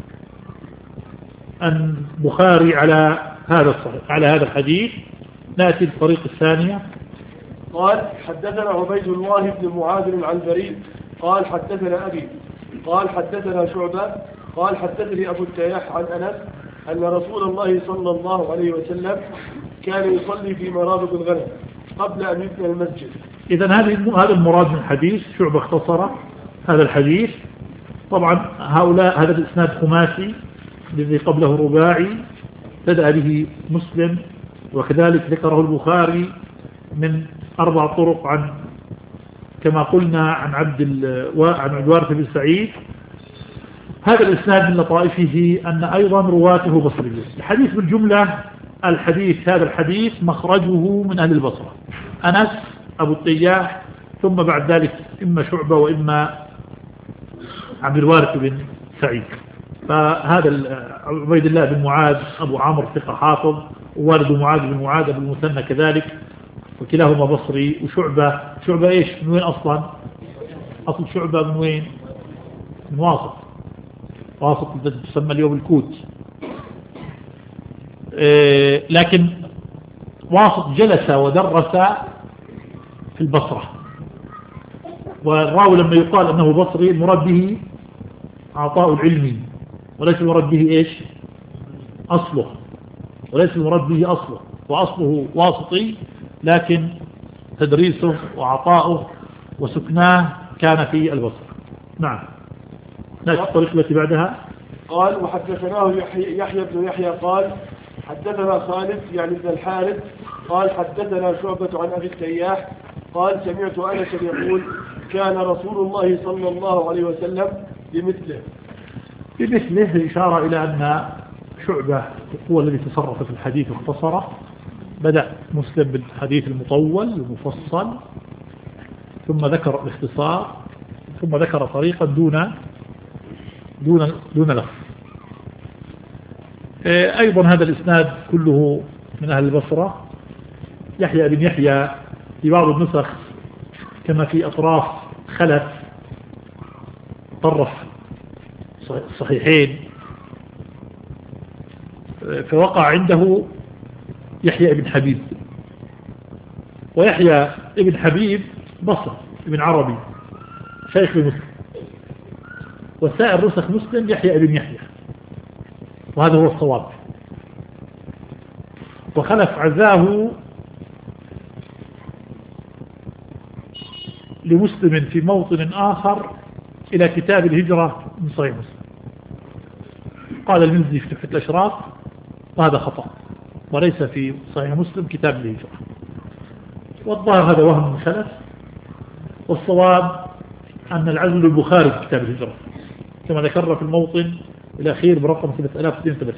البخاري على هذا الحديث. نأتي الطريق الثانية. قال حدثنا عبيد الله بن معاذ العنبري قال حدثنا أبي قال حدثنا شعبة قال حدثني أبو التياح عن أنس أن رسول الله صلى الله عليه وسلم كان يصلي في مرابض الغنم قبل أن يبنى المسجد. إذن هذا المراد من الحديث. شعبة اختصر هذا الحديث. طبعا هذا الإسناد خماسي، الذي قبله رباعي، بدأ به مسلم، وكذلك ذكره البخاري من 4 طرق عن كما قلنا عن عن وارث بن سعيد. هذا الإسناد من لطائفه أن أيضا رواته بصريون. الحديث بالجملة هذا الحديث مخرجه من أهل البصرة، أنس، أبو التياح، ثم بعد ذلك إما شعبة وإما عبد الوارث بن سعيد. فهذا عبيد الله بن معاذ أبو عمرو ثقة حافظ، ووالد معاذ بن معاذ أبو المثنى كذلك، وكلاهما بصري. وشعبة إيش من وين أصلا؟ أصل شعبة من وين؟ من واسط تسمى اليوم الكوت. لكن واسط جلس ودرس في البصرة، والراوي لما يقال أنه بصري المراد به عطاء العلمي، وليس المراد به إيش أصله، وأصله واسطي، لكن تدريسه وعطاؤه وسكناه كان في البصرة. نعم. نأتي الطريق التي بعدها. قال وحدثناه يحيى بن يحيى قال حدثنا خالد يعني ابن الحارث قال حدثنا شعبة عن أبي التياح قال سمعت أنس يقول كان رسول الله صلى الله عليه وسلم بمثله إشارة إلى أن شعبة هو الذي تصرف في الحديث واختصره. بدأ مسلم بالحديث المطول المفصل، ثم ذكر الاختصار، ثم ذكر طريقا دون لفظ. أيضا هذا الإسناد كله من أهل البصرة. يحيى بن يحيى في بعض النسخ كما في أطراف خلف طرف صحيحين، فوقع عنده يحيى بن حبيب، ويحيى بن حبيب بصر ابن عربي شيخ مسلم، وسائر نسخ مسلم يحيى بن يحيى، وهذا هو الصواب. وخلف عزاه لمسلم في موطن آخر إلى كتاب الهجرة من صحيح مسلم. قال المزي في تحفة الأشراف وهذا خطأ، وليس في صحيح مسلم كتاب الهجرة، والظاهر هذا وهم من خلف، والصواب أن العزل البخاري في كتاب الهجرة كما ذكرنا في الموطن الأخير برقم 3032.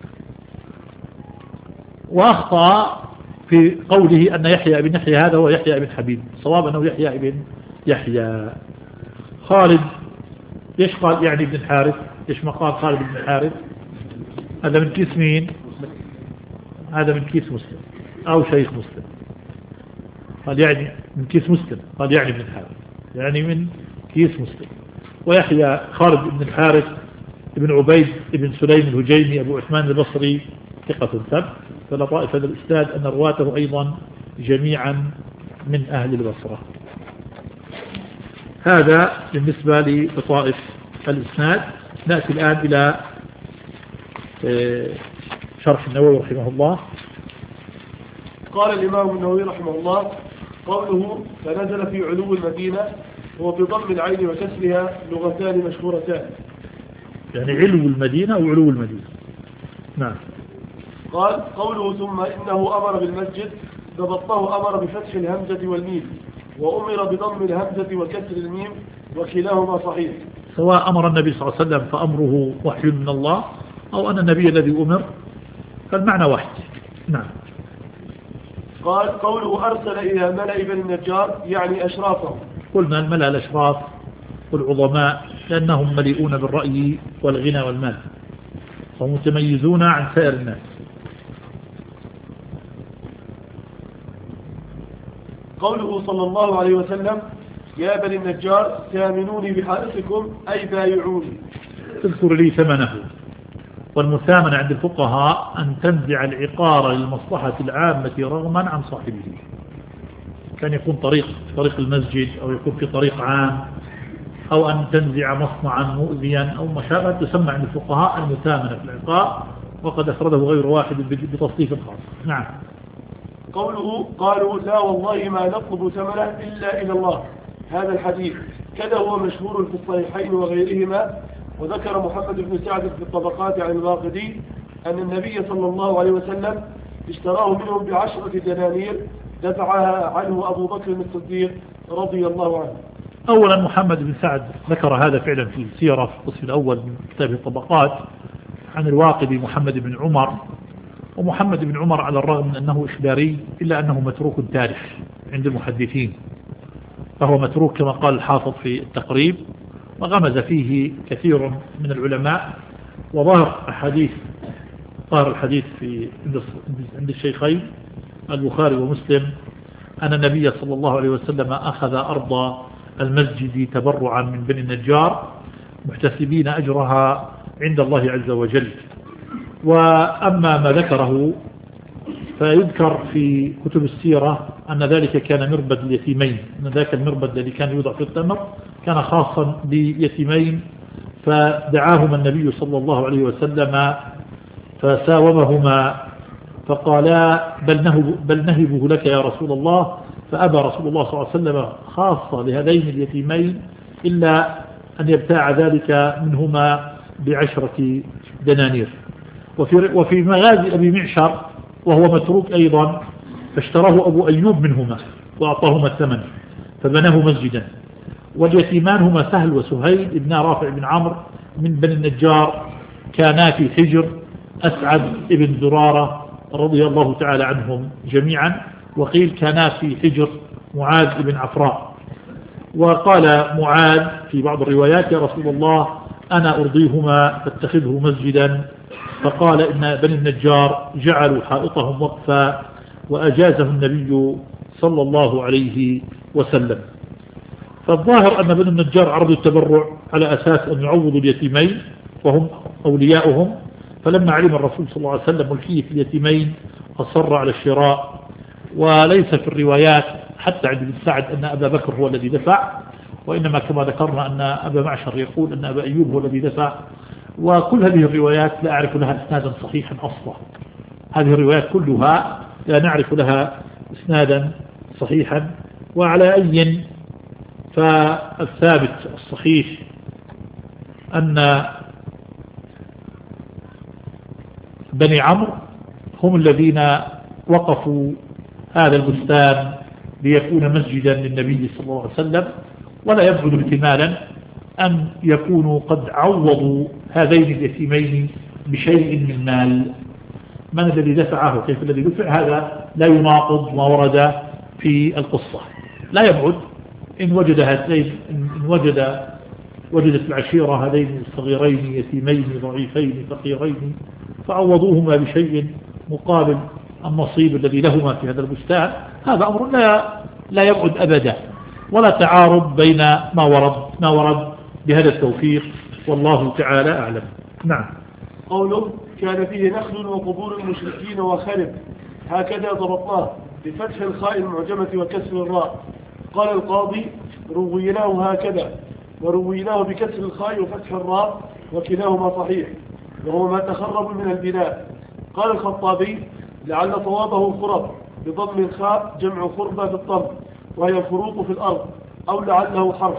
وأخطأ في قوله أن يحيى بن يحيى هذا هو يحيى بن حبيب، الصواب أنه يحيى بن يحيى. خالد ليش قال يعني ابن الحارث؟ ليش ما قال خالد بن الحارث؟ هذا من كيس مين؟ هذا من كيس مسلم أو شيخ مسلم. قال يعني من كيس مسلم، قال يعني ابن الحارث، يعني من كيس مسلم. ويحيى خالد بن الحارث ابن عبيد ابن سليم الهجيمي أبو عثمان البصري ثقة ثبت. فلطائف هذا الإسناد أن رواته أيضا جميعا من أهل البصرة. هذا بالنسبة للطائف الإسناد. نأتي الآن إلى شرح النووي رحمه الله. قال الإمام النووي رحمه الله قوله فنزل في علو المدينة هو بضم العين وكسرها لغتان مشهورتان، يعني علو المدينة أو علو المدينة. نعم. قال قوله ثم إنه أمر بالمسجد ضبطه أمر بفتح الهمزة والميم، وأمر بضم الهمزة وكسر الميم، وكلاهما صحيح. سواء أمر النبي صلى الله عليه وسلم فأمره وحي من الله، أو أن النبي الذي أمر، فالمعنى واحد. نعم. قال قوله أرسل إلى ملأ بني النجار يعني أشرافهم. قلنا الملأ الأشراف والعظماء لأنهم مليئون بالرأي والغنى والمال ومتميزون عن سائر الناس. قوله صلى الله عليه وسلم يا بني النجار ثامنوني بحائطكم أي بايعوني، تذكر لي ثمنه. والمثامنة عند الفقهاء أن تنزع العقار للمصلحة العامة رغما عن صاحبه، كان يكون طريق المسجد أو يكون في طريق عام، أو أن تنزع مصنعا مؤذيا أو مشابه، تسمى عند الفقهاء المثامنة في العقار، وقد أفرده غير واحد بتصنيف خاص. نعم. قوله قالوا لا والله ما نطلب ثمنه إلا إلى الله، هذا الحديث كذا هو مشهور في الصحيحين وغيرهما. وذكر محمد بن سعد في الطبقات عن الواقدي أن النبي صلى الله عليه وسلم اشتراه منهم ب10 دنانير دفعها عنه أبو بكر الصديق رضي الله عنه. أولا محمد بن سعد ذكر هذا فعلا في السيرة في القسم الأول من كتاب الطبقات عن الواقدي محمد بن عمر. ومحمد بن عمر على الرغم من أنه إخباري إلا أنه متروك تاريخ عند المحدثين، فهو متروك كما قال الحافظ في التقريب، وغمز فيه كثير من العلماء. وظهر الحديث في عند الشيخين البخاري ومسلم أن النبي صلى الله عليه وسلم أخذ أرض المسجد تبرعا من بني النجار محتسبين أجرها عند الله عز وجل. وأما ما ذكره فيذكر في كتب السيرة أن ذلك كان مربد اليتيمين، أن ذاك المربد الذي كان يوضع في التمر كان خاصا بيتيمين، فدعاهما النبي صلى الله عليه وسلم فساومهما فقالا بل نهبه لك يا رسول الله، فأبى رسول الله صلى الله عليه وسلم خاصة لهذين اليتيمين إلا أن يبتاع ذلك منهما ب10 دنانير. وفي مغازي أبي معشر وهو متروك أيضا فاشتراه أبو أيوب منهما وأعطاهما الثمن فبناه مسجدا. واليتيمان هما سهل وسهيل ابن رافع بن عمرو من بني النجار، كانا في حجر أسعد ابن زرارة رضي الله تعالى عنهم جميعا، وقيل كانا في حجر معاذ بن عفراء. وقال معاذ في بعض الروايات يا رسول الله أنا أرضيهما فاتخذه مسجدا، فقال إن بني النجار جعلوا حائطهم وقفا وأجازه النبي صلى الله عليه وسلم. فالظاهر أن بني النجار عرضوا التبرع على أساس أن يعوضوا اليتيمين وهم أولياؤهم، فلما علم الرسول صلى الله عليه وسلم ملكية اليتيمين أصر على الشراء. وليس في الروايات حتى عند ابن سعد أن أبا بكر هو الذي دفع، وإنما كما ذكرنا أن أبا معشر يقول أن أبا أيوب هو الذي دفع. وكل هذه الروايات لا أعرف لها إسنادا صحيحا أصلا، هذه الروايات كلها لا نعرف لها إسنادا صحيحا. وعلى أي فالثابت الصحيح أن بني عمرو هم الذين وقفوا هذا البستان ليكون مسجدا للنبي صلى الله عليه وسلم، ولا يبعد احتمالا أن يكونوا قد عوضوا هذين اليتيمين بشيء من مال. من الذي دفعه وكيف الذي دفع هذا لا يناقض ما ورد في القصة. لا يبعد إن وجدت العشيرة هذين الصغيرين يتيمين ضعيفين فقيرين فعوضوهما بشيء مقابل النصيب الذي لهما في هذا البستان، هذا أمر لا يبعد أبدا، ولا تعارض بين ما ورد بهذا التوفيق، والله تعالى أعلم. نعم. قوله كان فيه نخل وقبور المشركين وخرب، هكذا ضبطناه بفتح الخاء المعجمة وكسر الراء. قال القاضي رويناه هكذا، ورويناه بكسر الخاء وفتح الراء، وكلاهما صحيح، وهو ما تخرب من البناء. قال الخطابي لعل صوابه خرب بضم الخاء جمع خربة بالضم، وهي الفروق في الأرض، أو لعله حرف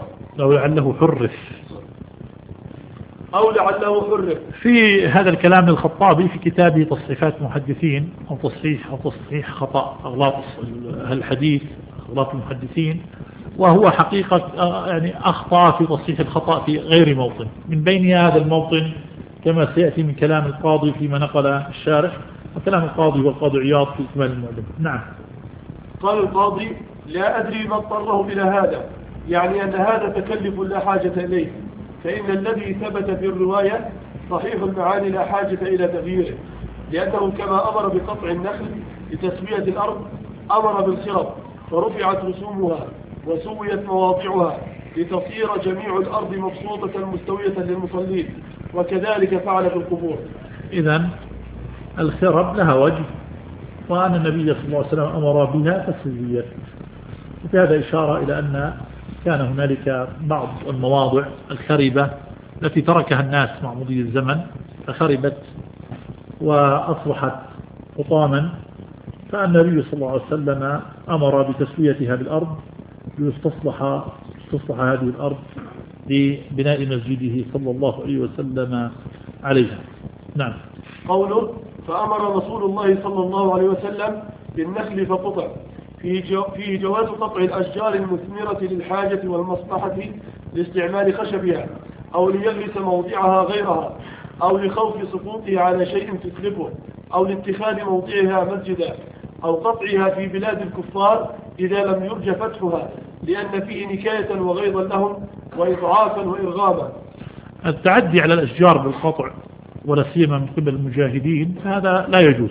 أو لعله حرف. في هذا الكلام الخطابي في كتابه تصحيفات محدثين أو تصحيح خطأ أغلاط الحديث أغلاط المحدثين، وهو حقيقة يعني أخطأ في تصحيح الخطأ في غير موطن، من بين هذا الموطن كما سيأتي من كلام القاضي فيما نقل الشارح، وكلام القاضي والقاضي عياض في إكمال المعلم. نعم. قال القاضي لا أدري ما اضطره إلى هذا، يعني أن هذا تكلف لا حاجة إليه، فإن الذي ثبت في الرواية صحيح المعاني لا حاجة إلى تغييره، لأنه كما أمر بقطع النخل لتسوية الأرض أمر بالخرب فرفعت رسومها وسويت مواضعها لتصير جميع الأرض مبسوطة مستوية للمصلين، وكذلك فعل في القبور. إذن الخرب لها وجه، وأن النبي صلى الله عليه وسلم أمر بها فسويت. وفي هذا إشارة إلى أن كان هنالك بعض المواضع الخربة التي تركها الناس مع مضي الزمن فخربت وأصبحت حطاما، فالنبي صلى الله عليه وسلم أمر بتسويتها بالأرض ليستصلح هذه الأرض لبناء مسجده صلى الله عليه وسلم عليها. نعم. قوله فأمر رسول الله صلى الله عليه وسلم بالنخل فقطع، فيه جواز قطع الأشجار المثمرة للحاجة والمصلحة لاستعمال خشبها أو ليغرس موضعها غيرها أو لخوف سقوطها على شيء تتلفه أو لاتخاذ موضعها مسجدا أو قطعها في بلاد الكفار إذا لم يرج فتحها، لأن فيه نكاية وغيظا لهم وإضعافا وإرغاما. التعدي على الأشجار بالقطع ولا سيما من قبل المجاهدين هذا لا يجوز.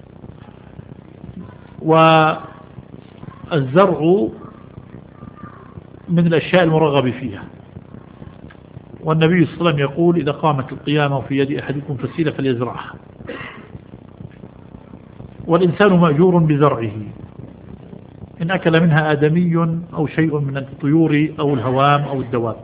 والزرع من الأشياء المرغب فيها، والنبي صلى الله عليه وسلم يقول إذا قامت القيامة وفي يد أحدكم فسيلة فليزرعها، والإنسان مأجور بزرعه إن أكل منها آدمي أو شيء من الطيور أو الهوام أو الدواب.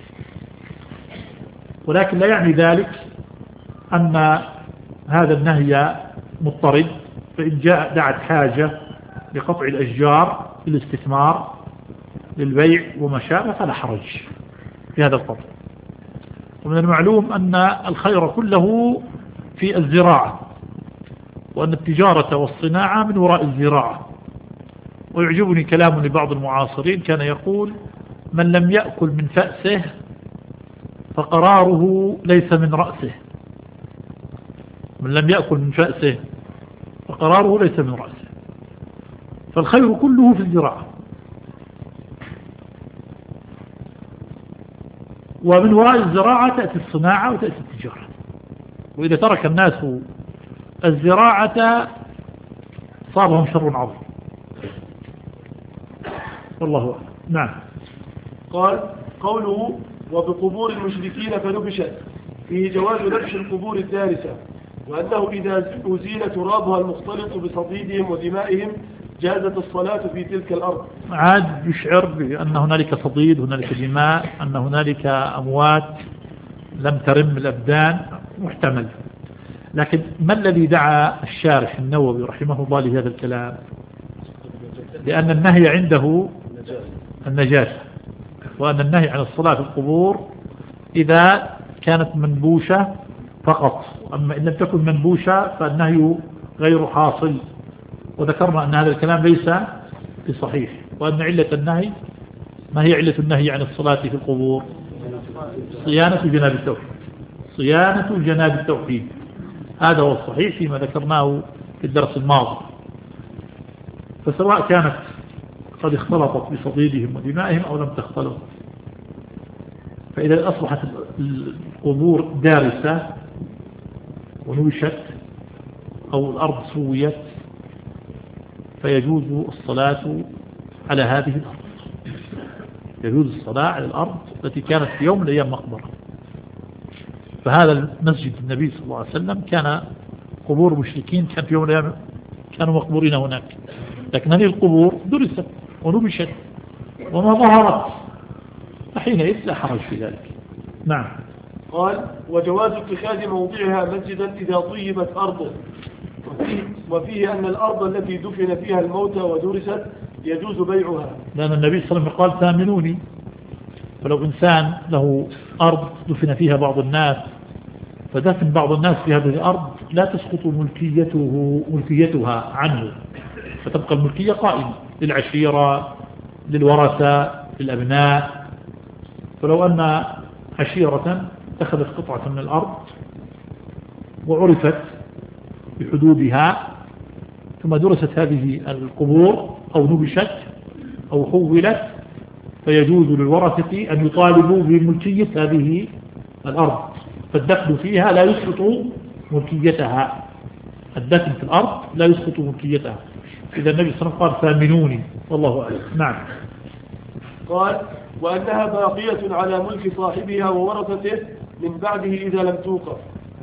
ولكن لا يعني ذلك أن هذا النهي مضطرد، فإن دعت حاجة لقطع الأشجار للاستثمار للبيع وما شابه فلا حرج في هذا القطع. ومن المعلوم أن الخير كله في الزراعة، وأن التجارة والصناعة من وراء الزراعة. ويعجبني كلام لبعض المعاصرين كان يقول من لم يأكل من فأسه فقراره ليس من رأسه. من لم يأكل من فأسه فقراره ليس من رأسه. فالخير كله في الزراعة، ومن وراء الزراعة تأتي الصناعة وتأتي التجارة. وإذا ترك الناس الزراعة صابهم شر عظيم، والله أعلم. نعم. قال قوله وبقبور المشركين فنبشت، فيه جواز نبش القبور الدارسة، وأنه إذا أزيل ترابها المختلط بصديدهم ودمائهم جازت الصلاة في تلك الأرض. عاد يشعر بأن هنالك صديد، هنالك دماء، أن هنالك أموات لم ترم الأبدان، محتمل. لكن ما الذي دعا الشارح النووي رحمه الله لهذا الكلام؟ لأن النهي عنده النجاسة، وأن النهي عن الصلاة في القبور إذا كانت منبوشة فقط، أما إن لم تكن منبوشة فالنهي غير حاصل. وذكرنا أن هذا الكلام ليس بصحيح، وأن علة النهي ما هي علة النهي عن الصلاة في القبور؟ صيانة جناب التوحيد، صيانة جناب التوحيد، هذا هو الصحيح فيما ذكرناه في الدرس الماضي. فسواء كانت قد اختلطت بصديدهم ودمائهم أو لم تختلط، فإذا أصبحت القبور دارسة ونوشت أو الأرض سويت فيجوز الصلاة على هذه الأرض، يجوز الصلاة على الأرض التي كانت في يوم من الأيام مقبرة. فهذا المسجد النبي صلى الله عليه وسلم كان قبور مشركين، كان في يوم من الأيام كانوا مقبورين هناك، لكن هذه القبور درست ونبشت وما ظهرت، فحينئذ لا حرج في ذلك. نعم. قال وجواز اتخاذ موضعها مسجدا إذا طيبت أرضه، وفيه أن الأرض التي دفن فيها الموتى ودرست يجوز بيعها، لأن النبي صلى الله عليه وسلم قال ثامنوني. فلو إنسان له أرض دفن فيها بعض الناس فدفن بعض الناس في هذه الأرض لا تسقط ملكيتها عنه، فتبقى الملكية قائمة للعشيرة للورثة للأبناء. فلو أن عشيرة اتخذت قطعة من الأرض وعرفت بحدودها ثم درست هذه القبور أو نبشت أو حولت، فيجوز للورثة أن يطالبوا بملكية هذه الأرض، فالدفن فيها لا يسقط ملكيتها، الدفن في الأرض لا يسقط ملكيتها. إذا النبي صلى الله عليه وسلم قال ثامنوني، والله أعلم. نعم. قال وأنها باقية على ملك صاحبها وورثته من بعده إذا لم توقف.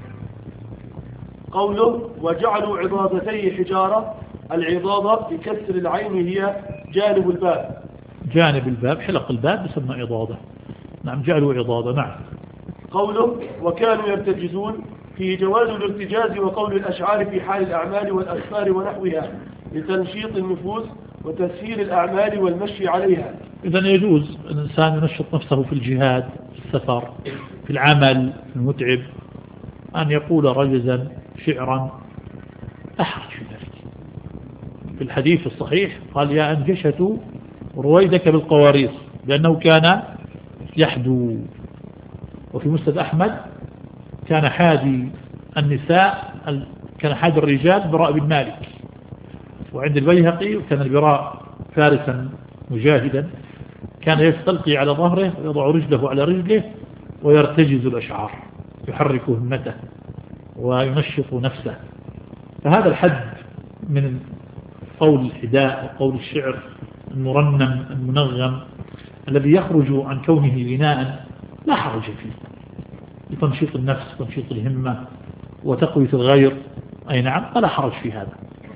قوله وجعلوا عضادتي حجارة، العضادة بكسر العين هي جانب الباب. جانب الباب، حلق الباب يسمى عضادة. نعم، جعلوا عضادة. نعم. قوله وكانوا يرتجزون، في جواز الارتجاز وقول الأشعار في حال الأعمال والأسفار ونحوها لتنشيط النفوس وتسهيل الأعمال والمشي عليها. إذن يجوز الإنسان ينشط نفسه في الجهاد، في السفر، في العمل المتعب، أن يقول رجزا شعرا، لا حرج في ذلك. في الحديث الصحيح قال يا أنجشة رويدك بالقوارير، لأنه كان يحدو. وفي مسند أحمد كان حادي النساء، كان حادي الرجال براء بن مالك. وعند البيهقي كان البراء فارسا مجاهدا، كان يستلقي على ظهره ويضع رجله على رجله ويرتجز الأشعار، يحرك همته وينشط نفسه. فهذا الحد من قول الحداء وقول الشعر المرنم المنغم الذي يخرج عن كونه غناء لا حرج فيه، لتنشيط النفس وتنشيط الهمة وتقوية الغير. أي نعم، فلا حرج في هذا.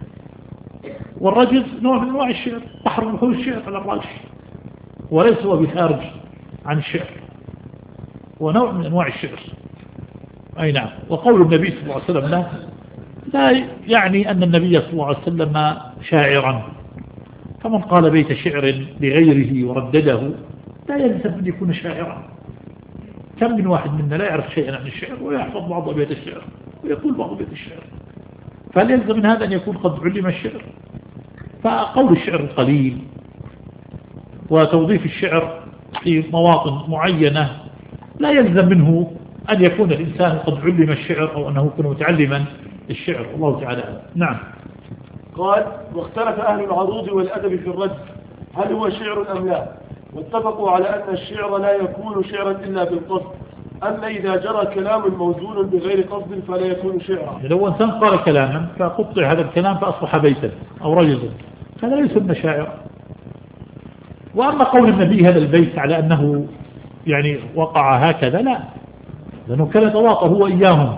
والرجز نوع من أنواع الشعر، بحر من بحور الشعر على الراجح، وليس هو بخارج عن الشعر، ونوع من أنواع الشعر. أي نعم. وقول النبي صلى الله عليه وسلم لا يعني أن النبي صلى الله عليه وسلم شاعرا، فمن قال بيت شعر لغيره وردده لا يلزم أن يكون شاعرا. كم من واحد منا لا يعرف شيئا عن الشعر ويحفظ بعض بيت الشعر ويقول بعض بيت الشعر، فهل يلزم من هذا أن يكون قد علم الشعر؟ فقول الشعر القليل وتوظيف الشعر في مواطن معينة لا يلزم منه أن يكون الإنسان قد علم الشعر أو أنه يكون متعلما الشعر. الله تعالى. نعم. قال واختلف أهل العروض والأدب في الرجز هل هو شعر أم لا، واتفقوا على أن الشعر لا يكون شعرا إلا بالقصد، أما إذا جرى كلام موزون بغير قصد فلا يكون شعرا. لو إنسان قال كلاما فقطع هذا الكلام فأصبح بيتا أو رجزا، هذا لا يسمى شاعرا. وأما قول النبي هذا البيت على أنه يعني وقع هكذا، لا، لأنه كان يتواطى هو إياهم،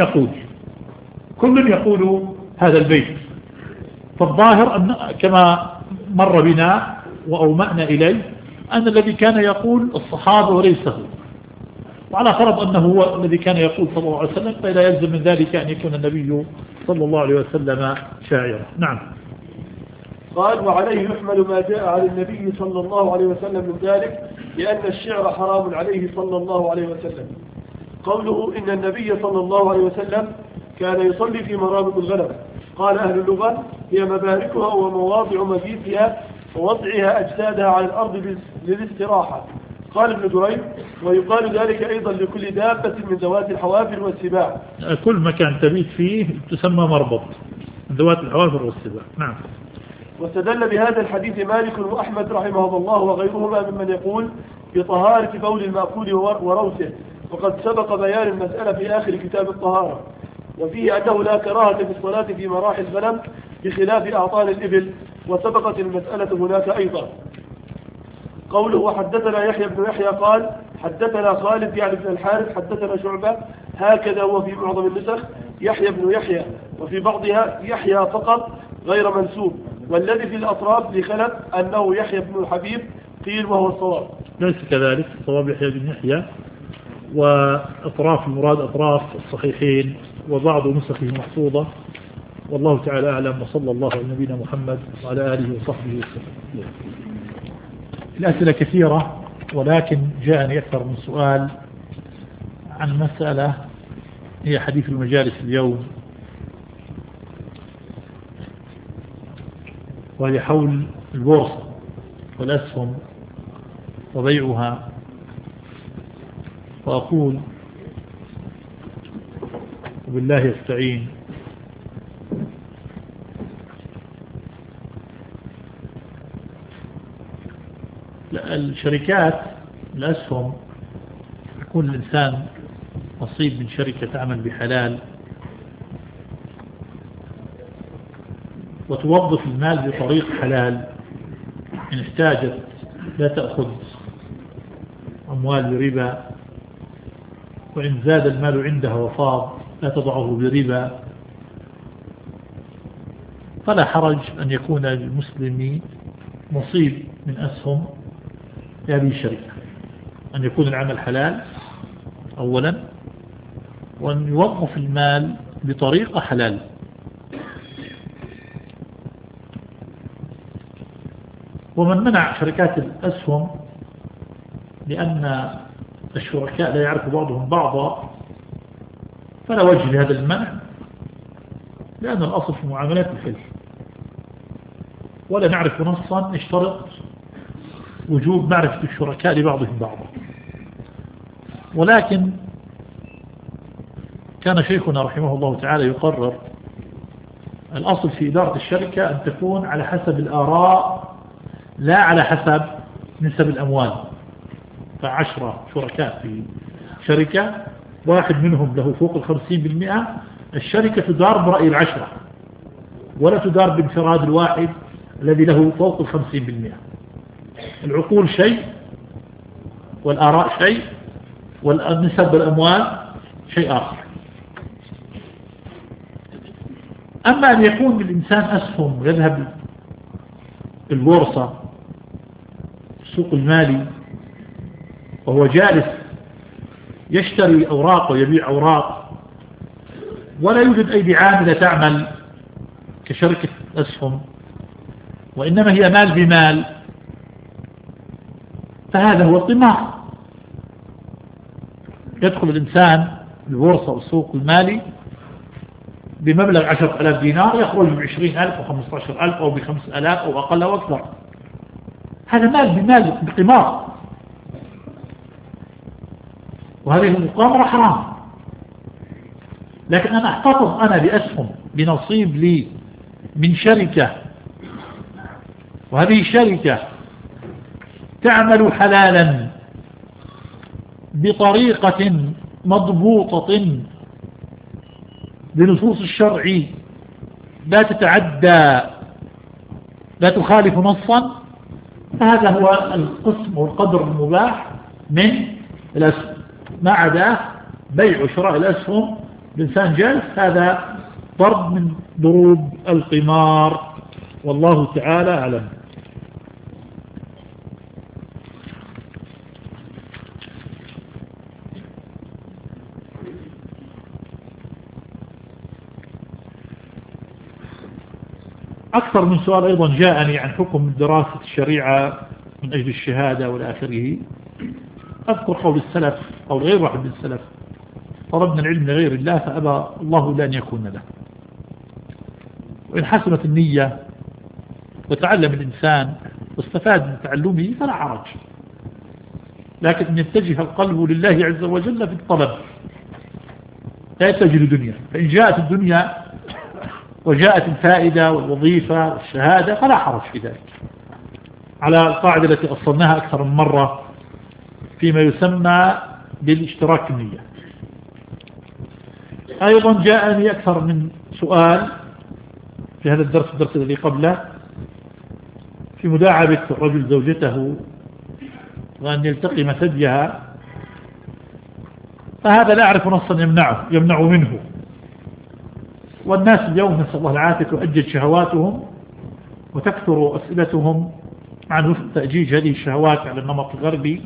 كل يقول هذا البيت. فالظاهر أن كما مر بنا وأومأنا إليه أن الذي كان يقول الصحابة وليس هو، وعلى فرض أنه هو الذي كان يقول صلى الله عليه وسلم، فلا يلزم من ذلك أن يكون النبي صلى الله عليه وسلم شاعرا. نعم. قال وعليه يحمل ما جاء عن النبي صلى الله عليه وسلم من ذلك، لأن الشعر حرام عليه صلى الله عليه وسلم. قوله إن النبي صلى الله عليه وسلم كان يصلي في مرابط الغنم، قال أهل اللغة هي مباركها ومواضع مبيتها ووضعها أجسادها على الأرض للاستراحة. قال ابن دريد ويقال ذلك أيضا لكل دابة من ذوات الحوافر والسباع، كل مكان تبيت فيه تسمى مربط من ذوات الحوافر والسباع. نعم. واستدل بهذا الحديث مالك وأحمد رحمه الله وغيرهما ممن يقول بطهارة بول المأكول وروثه، وقد سبق بيان المسألة في آخر كتاب الطهارة، وفيه أنه لا كراهة في الصلاة في مراحل الغنم بخلاف أعطان الإبل، وسبقت المسألة هناك أيضا. قوله وحدثنا يحيى بن يحيى قال حدثنا خالد يعني بن الحارث حدثنا شعبة، هكذا هو في معظم النسخ يحيى بن يحيى، وفي بعضها يحيى فقط غير منسوب، والذي في الأطراف لخلف أنه يحيى بن الحبيب قيل وهو الصواب. ليس كذلك، الصواب يحيى بن يحيى، وأطراف المراد أطراف الصحيحين وبعض نسخه محفوظة، والله تعالى أعلم. وصلى الله على نبينا محمد وعلى آله وصحبه وسلم. الأسئلة كثيرة، ولكن جاءني أكثر من سؤال عن مسألة هي حديث المجالس اليوم، وهي حول البورصة والأسهم وبيعها. وأقول وبالله يستعين الشركات الأسهم يكون الإنسان نصيب من شركة تعمل بحلال وتوظف المال بطريق حلال، إن احتاجت لا تأخذ أموال بربا، وإن زاد المال عندها وفاض لا تضعه بربا، فلا حرج أن يكون للمسلم نصيب من أسهم هذه الشركة، أن يكون العمل حلال أولا، وأن يوظف المال بطريقة حلال. ومن منع شركات الأسهم لأن الشركاء لا يعرف بعضهم بعضا فلا وجه لهذا المنع، لأن الأصل في معاملات الحلف، ولا نعرف نصا يشترط وجوب معرفة الشركاء لبعضهم بعضا. ولكن كان شيخنا رحمه الله تعالى يقرر الأصل في إدارة الشركة أن تكون على حسب الآراء لا على حسب نسب الأموال. فعشرة شركاء في شركة، واحد منهم له فوق 50%، الشركة تدار برأي العشرة ولا تدار بانفراد الواحد الذي له فوق 50%. العقول شيء والآراء شيء والنسب الأموال شيء آخر. أما أن يكون للإنسان أسهم يذهب البورصة السوق المالي وهو جالس يشتري أوراق ويبيع أوراق، ولا يوجد أي عاملة تعمل كشركة أسهم، وإنما هي مال بمال، فهذا هو القمار. يدخل الإنسان البورصة والسوق المالي بمبلغ 10,000 دينار، يخرج ب20,000 أو 15,000 أو ب5,000 أو أقل أو أكثر. هذا مال بمال بقمار، وهذه المقامرة حرام. لكن أنا أحتفظ أنا بأسهم بنصيب لي من شركة، وهذه الشركة تعمل حلالا بطريقة مضبوطة بنصوص الشرع، لا تتعدى لا تخالف نصا، فهذا هو القسم والقدر المباح من الأسهم. ما عدا بيع وشراء الأسهم الإنسان جالس، هذا ضرب من ضروب القمار، والله تعالى أعلم. أكثر من سؤال أيضا جاءني عن حكم دراسة الشريعة من أجل الشهادة والآخره. أذكر قول السلف أو غير واحد من السلف: طلبنا العلم لغير الله فأبى الله لأن يكون له. وإن حسنت النية وتعلم الإنسان واستفاد من تعلمه فلا حرج، لكن أن يتجه القلب لله عز وجل في الطلب، لا يتجه للدنيا. فإن جاءت الدنيا وجاءت الفائدة والوظيفة والشهادة فلا حرج في ذلك، على القاعدة التي أصلناها أكثر من مرة فيما يسمى بالاشتراك النية. أيضا جاءني أكثر من سؤال في هذا الدرس الذي قبله في مداعبة الرجل زوجته وأن يلتقم ثديها، فهذا لا أعرف نصا يمنع منه. والناس اليوم نسأل الله العافية تؤجج شهواتهم وتكثر أسئلتهم عن تأجيج هذه الشهوات على النمط الغربي.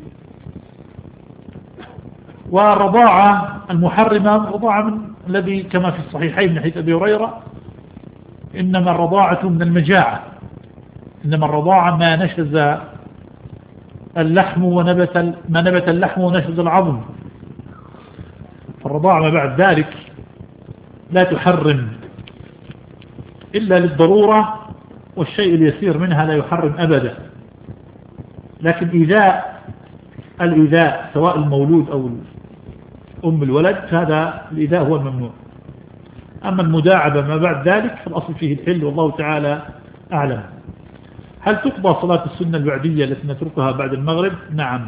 والرضاعة المحرمة رضاعة من الذي كما في الصحيحين من حديث أبي هريرة: إنما الرضاعة من المجاعة، إنما الرضاعة ما نشز اللحم ما نبت اللحم ونشز العظم. فالرضاعة ما بعد ذلك لا تحرم إلا للضرورة، والشيء اليسير منها لا يحرم أبدا. لكن الإيذاء سواء المولود أو أم الولد فهذا الإيذاء هو الممنوع. أما المداعبة ما بعد ذلك فالأصل فيه الحل، والله تعالى أعلم. هل تقضى صلاة السنة البعدية التي نتركها بعد المغرب؟ نعم.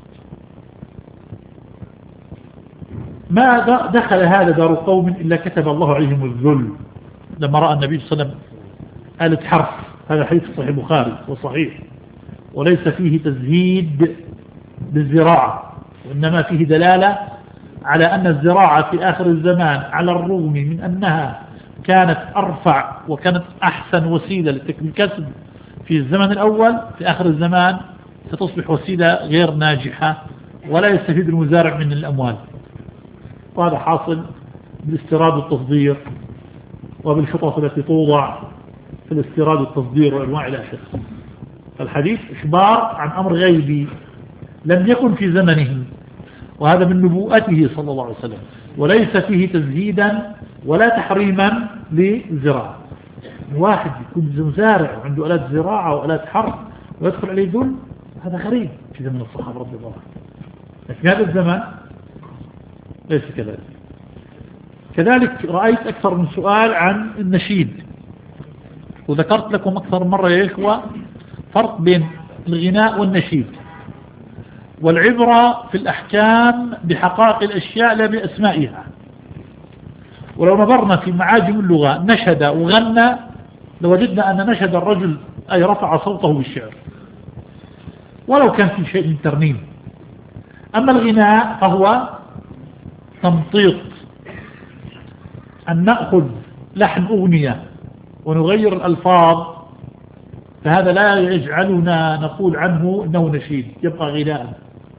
ما دخل هذا دار قوم إلا كتب الله عليهم الذل لما رأى النبي صلى الله عليه وسلم آلة حرف. هذا حديث صحيح البخاري وصحيح، وليس فيه تزهيد بالزراعة، وإنما فيه دلالة على أن الزراعة في آخر الزمان على الرغم من أنها كانت أرفع وكانت أحسن وسيلة للكسب في الزمن الأول، في آخر الزمان ستصبح وسيلة غير ناجحة ولا يستفيد المزارع من الأموال. وهذا حاصل بالاستيراد والتصدير وبالخطط التي توضع في الاستيراد والتصدير وأنواع إلى آخره. فالحديث إخبار عن أمر غيبي لم يكن في زمنه، وهذا من نبوءته صلى الله عليه وسلم، وليس فيه تزهيدا ولا تحريما للزراعة. واحد يكون مزارع وعنده آلات زراعة وآلات حرث ويدخل عليه ذل، هذا غريب في زمن الصحابة رضي الله عنهم، لكن هذا الزمان ليس كذلك. كذلك رأيت أكثر من سؤال عن النشيد، وذكرت لكم أكثر مرة يا إخوة فرق بين الغناء والنشيد، والعبرة في الأحكام بحقائق الأشياء لا بأسمائها. ولو نظرنا في معاجم اللغة نشد وغنى لوجدنا أن نشد الرجل أي رفع صوته بالشعر ولو كان في شيء من ترنيم. أما الغناء فهو تمطيط، أن نأخذ لحن أغنية ونغير الألفاظ، فهذا لا يجعلنا نقول عنه إنه نشيد، يبقى غناء.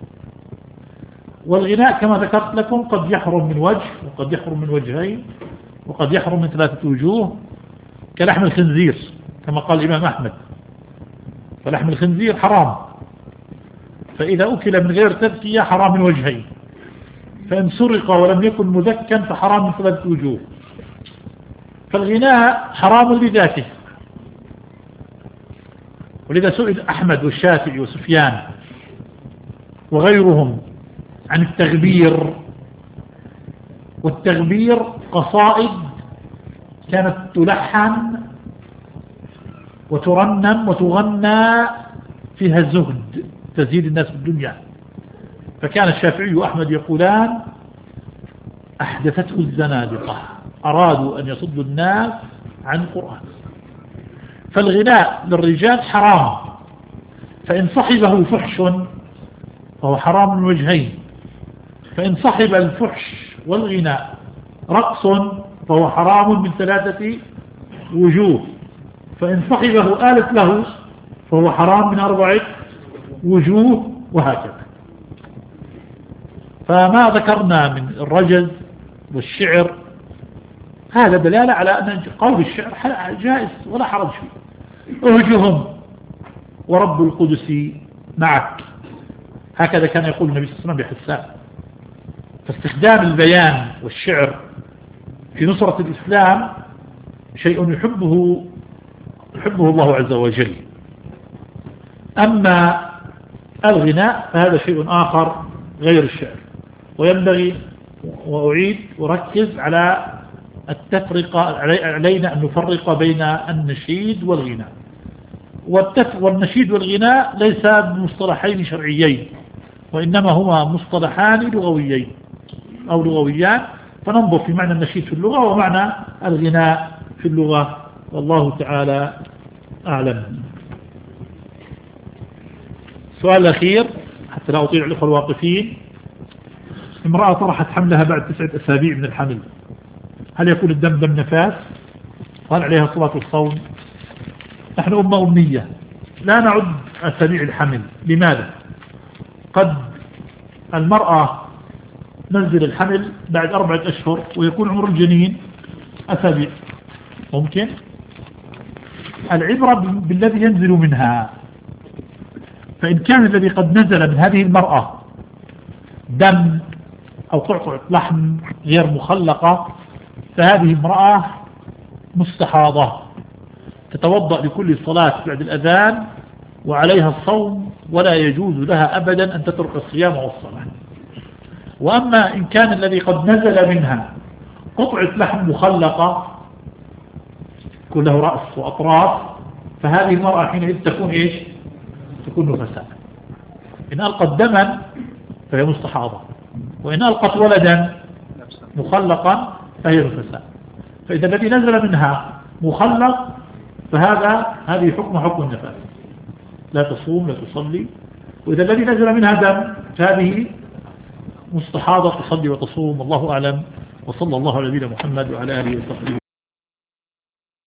والغناء كما ذكرت لكم قد يحرم من وجه وقد يحرم من وجهين وقد يحرم من 3 وجوه، كلحم الخنزير كما قال الإمام أحمد، فلحم الخنزير حرام، فإذا أكل من غير تذكية حرام من وجهين، فإن سرق ولم يكن مذكا فحرام من 3 وجوه. فالغناء حرام لذاته، ولذا سئل أحمد والشافعي وسفيان وغيرهم عن التغبير، والتغبير قصائد كانت تلحن وترنم وتغنى فيها الزهد تزيد الناس بالدنيا، فكان الشافعي وأحمد يقولان أحدثته الزنادقة، أرادوا أن يصدوا الناس عن القرآن. فالغناء للرجال حرام، فإن صحبه فحش فهو حرام من وجهين، فإن صحب الفحش والغناء رقص فهو حرام من 3 وجوه، فإن صحبه آلة له فهو حرام من 4 وجوه، وهكذا. فما ذكرنا من الرجز والشعر هذا دلالة على أن قول الشعر جائز ولا حرج فيه. أهجهم ورب القدس معك، هكذا كان يقول النبي صلى الله عليه وسلم بحسان. فاستخدام البيان والشعر في نصرة الإسلام شيء يحبه الله عز وجل. أما الغناء فهذا شيء آخر غير الشعر، وينبغي وأعيد وركز على التفرقة، علينا أن نفرق بين النشيد والغناء. والنشيد والغناء ليس بمصطلحين شرعيين، وإنما هما مصطلحان لغويين أو لغويان، فننظر في معنى النشيد في اللغة ومعنى الغناء في اللغة، والله تعالى أعلم. السؤال الأخير حتى لا أطيع الأخوة الواقفين: امرأة طرحت حملها بعد 9 أسابيع من الحمل، هل يكون الدم دم نفاس؟ وهل عليها صلاة الصوم؟ نحن أمية لا نعد أسابيع الحمل. لماذا؟ قد المرأة ننزل الحمل بعد 4 أشهر ويكون عمر الجنين أسابيع، ممكن. العبرة بالذي ينزل منها، فإن كان الذي قد نزل من هذه المرأة دم أو قطعة لحم غير مخلقة فهذه امرأة مستحاضة تتوضأ لكل صلاة بعد الأذان وعليها الصوم، ولا يجوز لها أبدا أن تترك الصيام والصلاة. وأما إن كان الذي قد نزل منها قطعة لحم مخلقة كله رأس وأطراف فهذه المرأة حينئذ تكون إيش؟ تكون نفساء. إن ألقت دما فهي مستحاضة، وإن ألقت ولدا مخلقا فهي نفساء. فإذا الذي نزل منها مخلق هذه حكم النفاس، لا تصوم لا تصلي. وإذا الذي نزل منها دم فهذه مستحاضة تصلي وتصوم. الله أعلم، وصلى الله على نبينا محمد وعلى آله وصحبه.